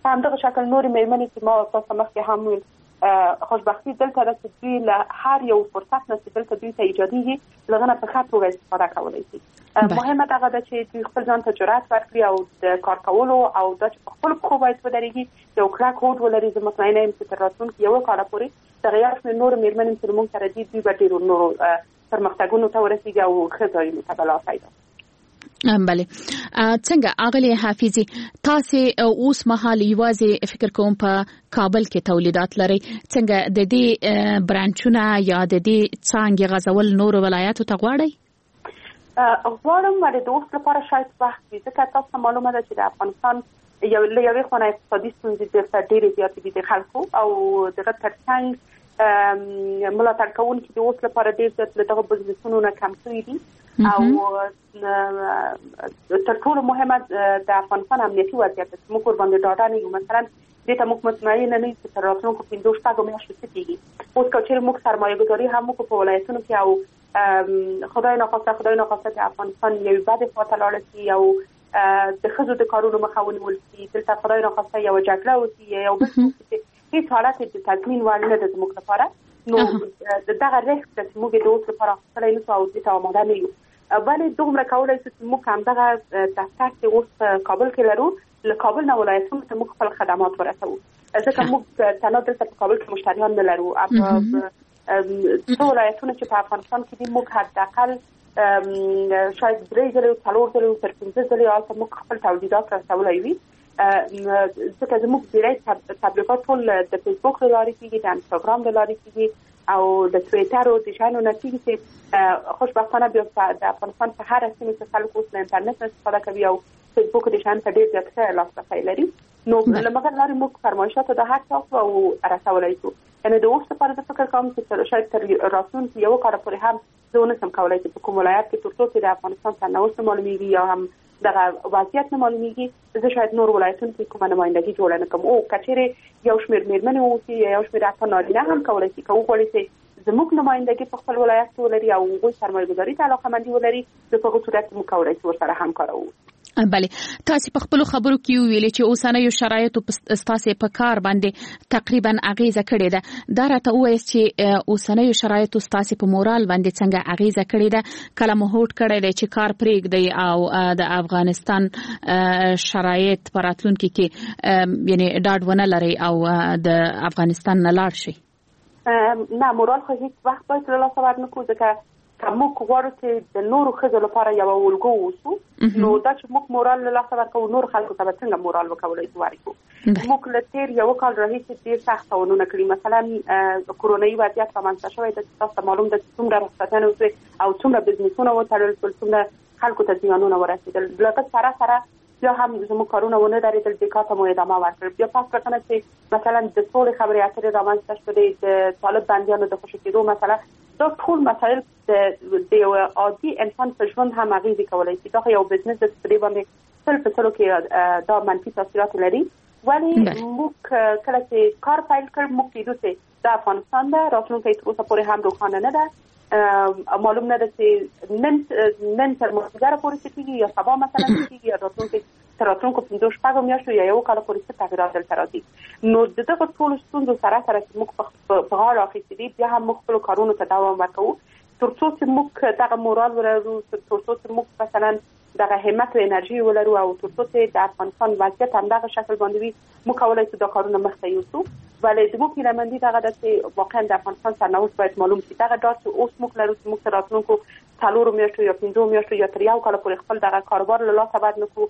په همدغه شکل نورې مېرمنې چې ما تاسو مخکې هم ویل خوشبختي دلته ده چې دوی له هر یو فرصت نه چې دلته دوی ته ایجادېږي له هغه نه په ښه توګه استفاده کولی شي. مهمه دغه ده چې دوی خپل ځان ته جرأت ورکړي او د کار کولو او دا چې په خپلو پښو باید ودرېږي یو کلک هوډ ولري. زه مطمئنه یم چې تر راتلونکي یوه کاله پورې دغه یو شمېر نورې مېرمنې چې زموږ سره دي دوی به ډېرو نورو پرمختګونو ته ورسېږي او ښه ځایونو ته به لار پیدا. بله څنګه اغلی حافظي تاسې اوس مهال یوازې فکر کوم په کابل کې تولیدات لري څنګه د دې برانچونه یا د دې څانګې غځول نورو ولایاتو ته غواړئ؟ غواړم ولې د اوس لپاره شاید وخت وي ځکه تاسو معلومه ده چې د افغانستان له یوې خوا اقتصادي ستونزې دلته ډېرې زیاتې دي د خلکو او دغه تر څنګ ملاتړ کوونکي د اوس لپاره ډېر زیات له دغه بزنسونو نه کم شوي دي او تر ټولو مهمه د افغانستان امنیتي وضعیت چې موږ ورباندې ډاډه نه یو. مثلا دې ته موږ مطمئن نه یو چې تر راتلونکو 5-6 میاشتو څه کېږي. اوس که چېرې موږ سرمایه‌ګذاري هم وکړو په ولایتونو کې او خدای ناخواسته د افغانستان یوې بدې خوا ته لاړه شي او د ښځو د کارونو مخه ونیول شي دلته خدای ناخواسته یوه جګړه وشي یو بل څه هیڅ حالت د تضمین وړ نه ده زموږ لپاره. نو دغه ریسک چې موږ د اوس لپاره اخیستلی نه شو او دې ته آماده نه یو. بلې دومره کولی شو چې موږ همدغه دفتر چې اوس په کابل کې لرو له کابل نه ولایتونو ته موږ خپل خدمات ورسوو ځکه موږ تنها دلته په کابل کې مشتریان نه لرو. څو ولایتونه چې په افغانستان کې دي موږ حداقل شاید 3 ځلې 4 ځلې تر 5 ځلې هلته موږ خپل تولیدات رسولی وي ځکه زموږ ډېری تبلیغات ټول د فیسبوک له لارې کېږي د انسټاګرام له لارې کېږي او د ټویټر او د شیانو نه کېږي چې خوشبختانه بیا د افغانستان په هره سیمه کې خلک اوس له انټرنیټ نه استفاده کوي او فیسبوک د شیانو ته ډېر زیات ښه لاسرسی لري. نو له مغه لارې موږ فرمایشات د هر څه او رسولای شو. یعنی د اوس لپاره د فکر کوم چې شاید تر راتلونکي یو کال پورې هم زه نه سم کولای چې په کوم ولایت کې تر څو چې د افغانستان سرنوشت معلومیږي یا هم دغه وضعیت نه معلومیږي زه شاید نور ولایتونو کې کومه نمایندګي جوړه نه کوم. او کچېرې یو شمېر مېرمنې اوسي یا یو شمېر حتی نارینه هم کولای شي که وغواړي چې زموږ نمایندګي په خپل ولایت کې ولري او هغوی سرمایه‌ګذاري ته علاقه‌مندي ولري د په هغه صورت کې موږ کولای شو ورسره همکاره وو. بله تاسو په خپل خبرو کې ویلي چې اوسنیو شرایطو ستاسو په کار باندې تقریبا اغیزه کړې ده. دا راته وایي چې اوسنیو شرایطو ستاسو په مورال باندې څنګه اغیزه کړې ده کله مو هوډ کړی دی چې کار پرېږدئ او د افغانستان شرایط په راتلونکي کې یعنی ډاډ ونه لرئ او د افغانستان نه لاړ شئ؟ نه مورال خو هیڅ وخت باید له لاسه ورنکړو ځکه که موږ غواړو چې د نورو ښځو لپاره یوه الګو اوسو نو دا چې موږ مورال له لاسه ورکوو نور خلکو ته به څنګه مورال وکولی شو ورکړو. موږ له تېر یوه کال راهیسې ډېر سخت تاوانونه کړي. مثلا کورونایي وضعیت رامنځته شوی ده چې تاسو ته معلوم ده چې څومره رخصتیانې وشوې او څومره بزنسونه وتړل شول څومره خلکو ته زیانونه ورسېدل. له هغه سره بیا هم زموږ کارونه ونه درېدل دې کار ته مو ادامه ورکړل. بیا پس کتنه چې مثلا د سولې خبرې اترې رامنځته شولې د طالب بندیانو د خوشي کېدو مسله دا ټول مسایل د یو عادي انسان په ژوند هم اغېزې کولی شي. دا یو بزنس د پرې باندې سل په سلو کې دا منفي تاثیرات لري. ولې موږ کله چې کار پیل کړ موږ کېدو چې د افغانستان ده راتلونکی تر اوسه پورې هم روښانه نه ده. معلوم نه ده چې نن تر مازدیګره پورې څه کېږي یا سبا مثلا څه کېږي یا راتلونکی تر راتلونکو 5-6 میاشتو یا یو کال پورې څه تغیرات دلته راځي. نو د دغه ټولو ستونزو سره چې موږ په غاړه اخیستې دي بیا هم موږ خپلو کارونو ته دوام ورکوو تر څو چې موږ دغه مورال ولرو تر څو چې موږ مثلا دغه همت او انرژي ولرو او تر څو چې د افغانستان وضعیت همدغه شکل باندې وي موږ کولی شو دا کارونه مخته یوسو. ولې زموږ هیلهمندي دغه ده چې واقعا د افغانستان سرنوشت باید معلوم شي. دغه ډاډ چې اوس موږ لرو چې موږ تر راتلونکو 4 میاشتو یا 5 میاشتو یا تر یو کال پورې خپل دغه کاروبار له لاسه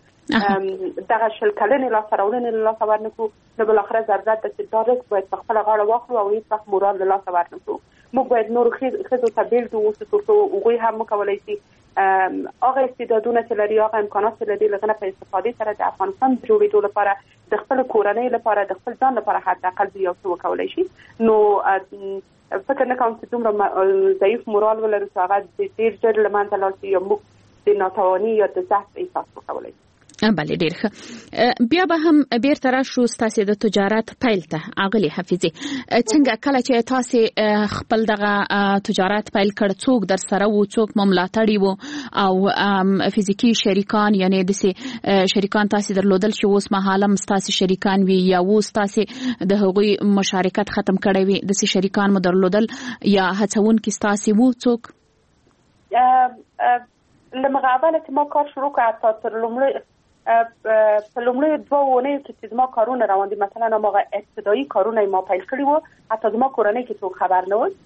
ورنکړو دغه شل کلنې لاسته راوړنې له لاسه ورنکړو نو بالاخره ضرورت ده چې دا ریسک باید په خپله غاړه واخلو او هېڅ وخت مورال له لاسه ورنکړو. موږ باید نورو ښځو ته بېلګې واوسو تر څو هغوی هم وکولی شي هغه استعدادونه چې لري هغه امکانات چې لري له هغه نه په استفادې سره د افغانستان د جوړېدو لپاره د خپل کورنۍ لپاره د خپل ځان لپاره حداقل یو څه وکولی شي. نو فکر نه کوم چې دومره ضعیف مورال ولرو چې هغه ډېر ژر له منځه لاړ شي یا موږ د ناتواني یا د ضعف احساس وکولی شي. بله ډیر ښه. بیا به هم بیرته راشو ستاسو د تجارت پیل ته اغلی حفیظي. څنګه کله چې تاسو خپل دغه تجارت پیل کړ څوک در سره وو، څوک مملاتړي وو او فزیکی شریکان یعنی د شریکان تاسو درلودل چې اوس مهاله تاسو شریکان وي یا اوس تاسو د هغوی مشارکت ختم کړی وي د شریکان مو درلودل یا هڅون کې تاسو وو څوک؟ لمغه اوله چې ما کار شروع کړ تر لومړی په لومړی 2 اونۍ کې ما کارونه روان دي، مثلا ما ابتدایي کارونه ما پیل کړی وو، حتی ما کورنۍ کې څوک خبر نه و،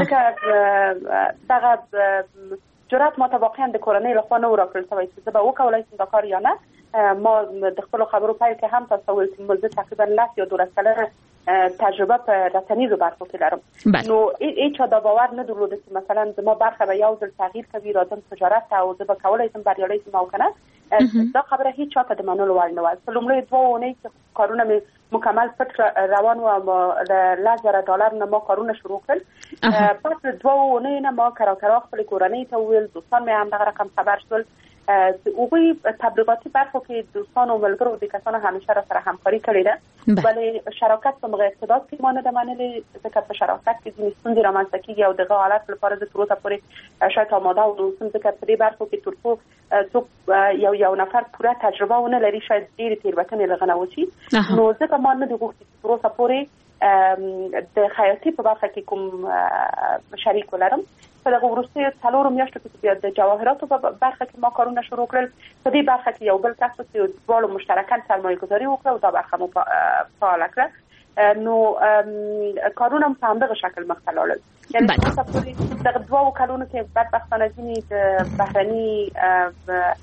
ځکه دغه جرأت ما ته واقعا د کورنۍ لخوا نه ورکړل شوی چې زه به وکولای شم دا کار یا نه. ما د خپل خبرو پیل کې هم تاسو ویل چې زه تقریبا 10 یا 12 کاله تجربه په رسنیزو برخو کې لرم. نو هیڅ دا باور نه درلود چې مثلا زما برخه به یو ځل تغییر کوي راځم تجارت ته او زه به کولای شم بریالی شم او کنه. دا خبره هیڅ چاته د منلو وړ نه و. په لومړي 2 اونۍ چې کارونه مې مکمل پټ روان و، $10,000 نه ما کارونه شروع کړل. پس 2 اونۍ نه ما کرا خپل کورنۍ ته ویل، دوستان مې هم دغه رقم خبر شول. اوغوی تبلیغاتی برخو کې دوستان او ملګرو د کسانو همیشه را سره همکاري کړې ده، ولی شراکت په موقع اقتدار کې مانه د منلې، ځکه په شراکت کې ځینې ستونزې رامنځته کېږي او دغه حالت لپاره د تر اوسه پورې شاید آماده او اوسم، ځکه په دې برخو کې تر څو څوک یو نفر پوره تجربه ونه لري شاید ډېرې تېروتنې له هغه نه وشي. نو ځکه ما نه دي غوښتي چې تر اوسه پورې د خیاطي په برخه کې کوم شریک ولرم. په دغه وروستیو 4 میاشتو کې بیا د جواهراتو په برخه کې ما کارونه شروع کړل. په دې برخه کې یو بل کس چې دواړو مشترکاً سرمایه‌گذاري وکړه او دا برخه مو فعال کړه. نو کارونه په همدغه شکل مخ ته لاړل. یعنی تاسو په دغه 2 کلونو کې بدبختانه ځینې د بهرني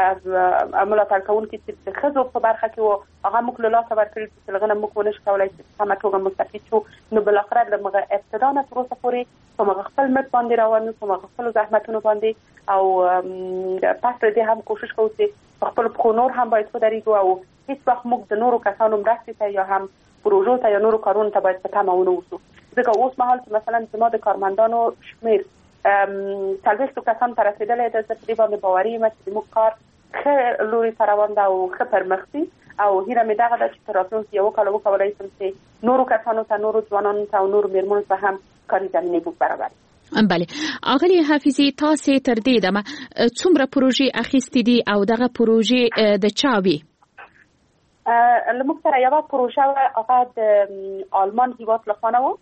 ملاتړ کوونکي چې د ښځو په برخه کې وو هغه موږ له لاسه ورکړي چې لغنه موږ ونشو کولای چې په سمه توګه مستفید شو. نو بالاخره له موږ ابتدا نه تر اوسه پورې په موږ خپل مټ باندې روان یو، په موږ خپل زحمتونو باندې، او پس تر دې هم کوشش کوو چې په خپل پخو نور هم باید ودرېږو او هیڅ وخت موږ د نورو کسانو مرستې ته یا هم پروژو ته یا نورو کارونو ته باید په تمه ونه اوسو. ځکه اوس مهال چې مثلا زما د کارمندانو شمېر 40 کسان ته رسېدلی ده، زه په دې باندې باوري یم چې زموږ کار ښه لوري ته روان ده او ښه پرمخ ځي، او هیله مې دغه ده چې تر راتلونکي 1 کال وکولای شم چې نورو کسانو ته، نورو ځوانانو ته او نورو مېرمنو ته هم کاري زمینې موږ برابر. بله اغلی حافظي، تاسو تر دې دمه څومره پروژې اخیستې دي او دغه پروژې د چا وي؟ لموږ سره یوه پروژه هغه د آلمان هیواد لخوا نه و،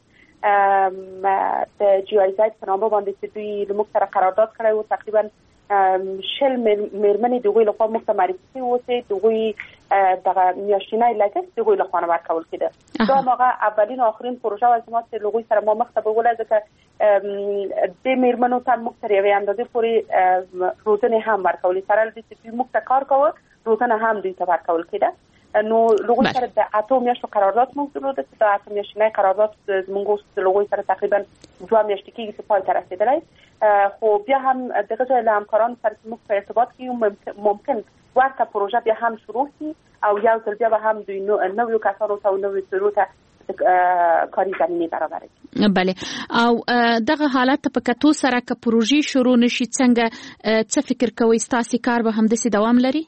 د جی آی زید په نامه باندې چې دوی لموږ سره قرارداد کړی و. تقریبا 10 مېرمنې د هغوی لخوا موږ ته معرفي شوي وو چې د هغوی دغه میاشتنی لګښت د هغوی لخوا نه ورکول کېده. دا هغه اولین او آخرین پروژه وه زما چې له هغوی سره ما مخته بوغوله، ځکه دې مېرمنو ته موږ تر یوې اندازې پورې روزنې هم ورکولې، سره له دې چې دوی موږ ته کار کوه روزنه هم دوی ته ورکول کېده. نو لغوی سره د 8 میاشتو قرارداد موږ درلوده چې د 8 میاشتنی قرارداد زموږ اوس د لغوی سره تقریبا 2 میاشتې کېږي چې پای ته رسېدلی. خو بیا هم دغه ځای له همکارانو سره چې موږ په ارتباط کې یو، ممکن ورته پروژه بیا هم شروع شي او یو ځل بیا به هم دوی نویو کسانو ته او نویو څیرو ته کاري زمینې برابر کړي. بله او دغه حالت په کتو سره که پروژې شروع نشي څنګه څه فکر کوئ ستاسو کار به همداسې دوام لري؟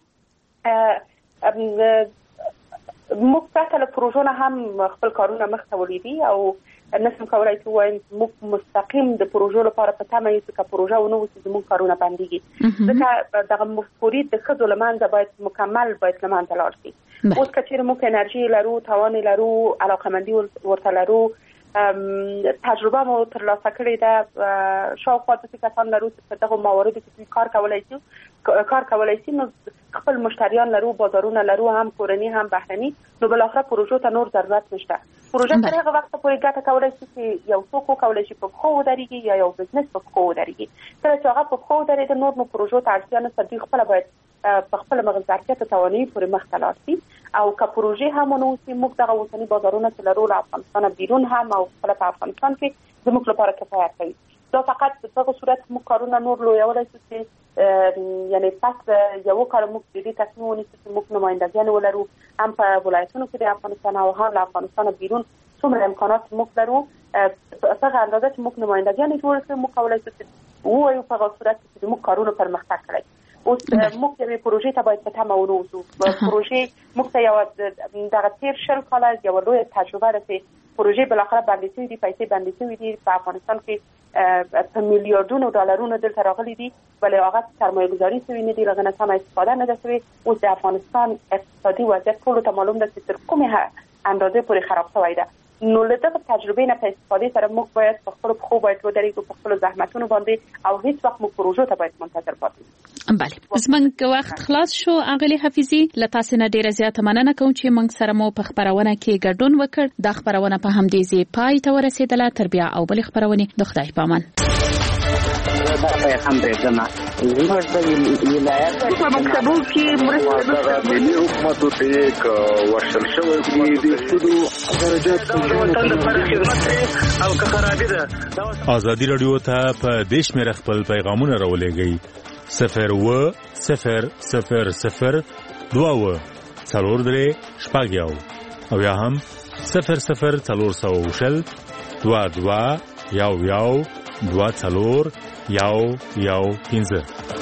موږ پرته له پروژو نه هم خپل کارونه مخته وړي دي او نشم کولای چې وایم موږ مستقیم د پروژو لپاره په تمه یو چې پروژه ونه وي زموږ کارونه بنديږي، ځکه دغه مفکورې د ښځو له منځه باید مکمل باید له منځه لاړ شي. اوس که چېرې موږ انرژي لرو، توان لرو، علاقمندي ورته لرو، تجربه مو ترلاسه کړې ده، شاوخوا داسې کسان لرو چې په دغو مواردو کې کار کولای شي، نو خپل مشتریان لرو، بازارونه لرو، هم کورني هم بهرني، نو بالاخره پروژو ته نور ضرورت نشته. پروژه تر هغه وخت پورې ګټه کولای شي چې یو څوک وکولای شي په پښو ودرېږي یا یو بزنس په پښو ودرېږي. کله چې هغه په پښو ودرېده نور نو پروژو ته اړتیا نشته، دوی خپله باید په خپله مغزارتیت او توانایي پورې مخته لاړ شي. او که پروژې هم ونه اوسي، موږ دغه اوسني بازارونه چې لرو له افغانستانه بیرون هم او خپله په افغانستان کې زموږ لپاره کفایت کوي. دا فقط په دغه صورت موږ کارونه نور لویولی شو چې یعنی پس یو کال موږ د دې تصمیم ونیسو چې موږ نمایندګیان ولرو، هم په ولایتونو کې د افغانستان او هم له افغانستانه بیرون څومره امکانات موږ لرو، په هغه اندازه چې موږ نمایندګیان جوړ کړو موږ کولی شو چې ووایو په هغه صورت کې چې موږ کارونه پرمختګ کړی. اوس موږ یوې پروژې ته باید په تمه ونوسو. پروژې موږ ته یو دغه تیر 20 کاله یو لویه تجربه رسي. پروژې بالاخره بندي شوې دي، پیسې بندي شوې دي په افغانستان کې په میلیارډونو ډالرونو دلته راغلي دي، ولې هغه سرمایه‌ګذاري شوې نه دي، هغه نه سمه استفاده نه ده شوې. اوس د افغانستان اقتصادي وضعیت ټولو ته معلوم ده چې تر کومه اندازې پورې خراب شوی ده. نو له دغه تجربې نه په استفادې سره موږ باید په خپل پښو باید ودرېږو، په خپل زحمتونو باندې، او هیڅ وخت موږ پروژو ته باید منتظر پاتې نشو. بله، زموږ وخت خلاص شو. اغلی حفیظي، له تاسو نه ډیره زیاته مننه کوم چې موږ سره مو په خبرونه کې ګډون وکړ. د خبرونه په همدې ځای پای ته ورسېدله. تر بیا او بل خبرونه د خدای په امان. پیغام درځم زموږ د ولایت په مکتبو کې مرسته ملي حکومت ته یک ورشل شوی دی د سودو درجات د وطن لپاره خدمت او خرابې ده. ازادي رادیو ته په دیش مې خپل پیغامونه راولېږئ 02000 څلور درې شپږ یو او یا هم 00400 22 یو 2 څلور 115.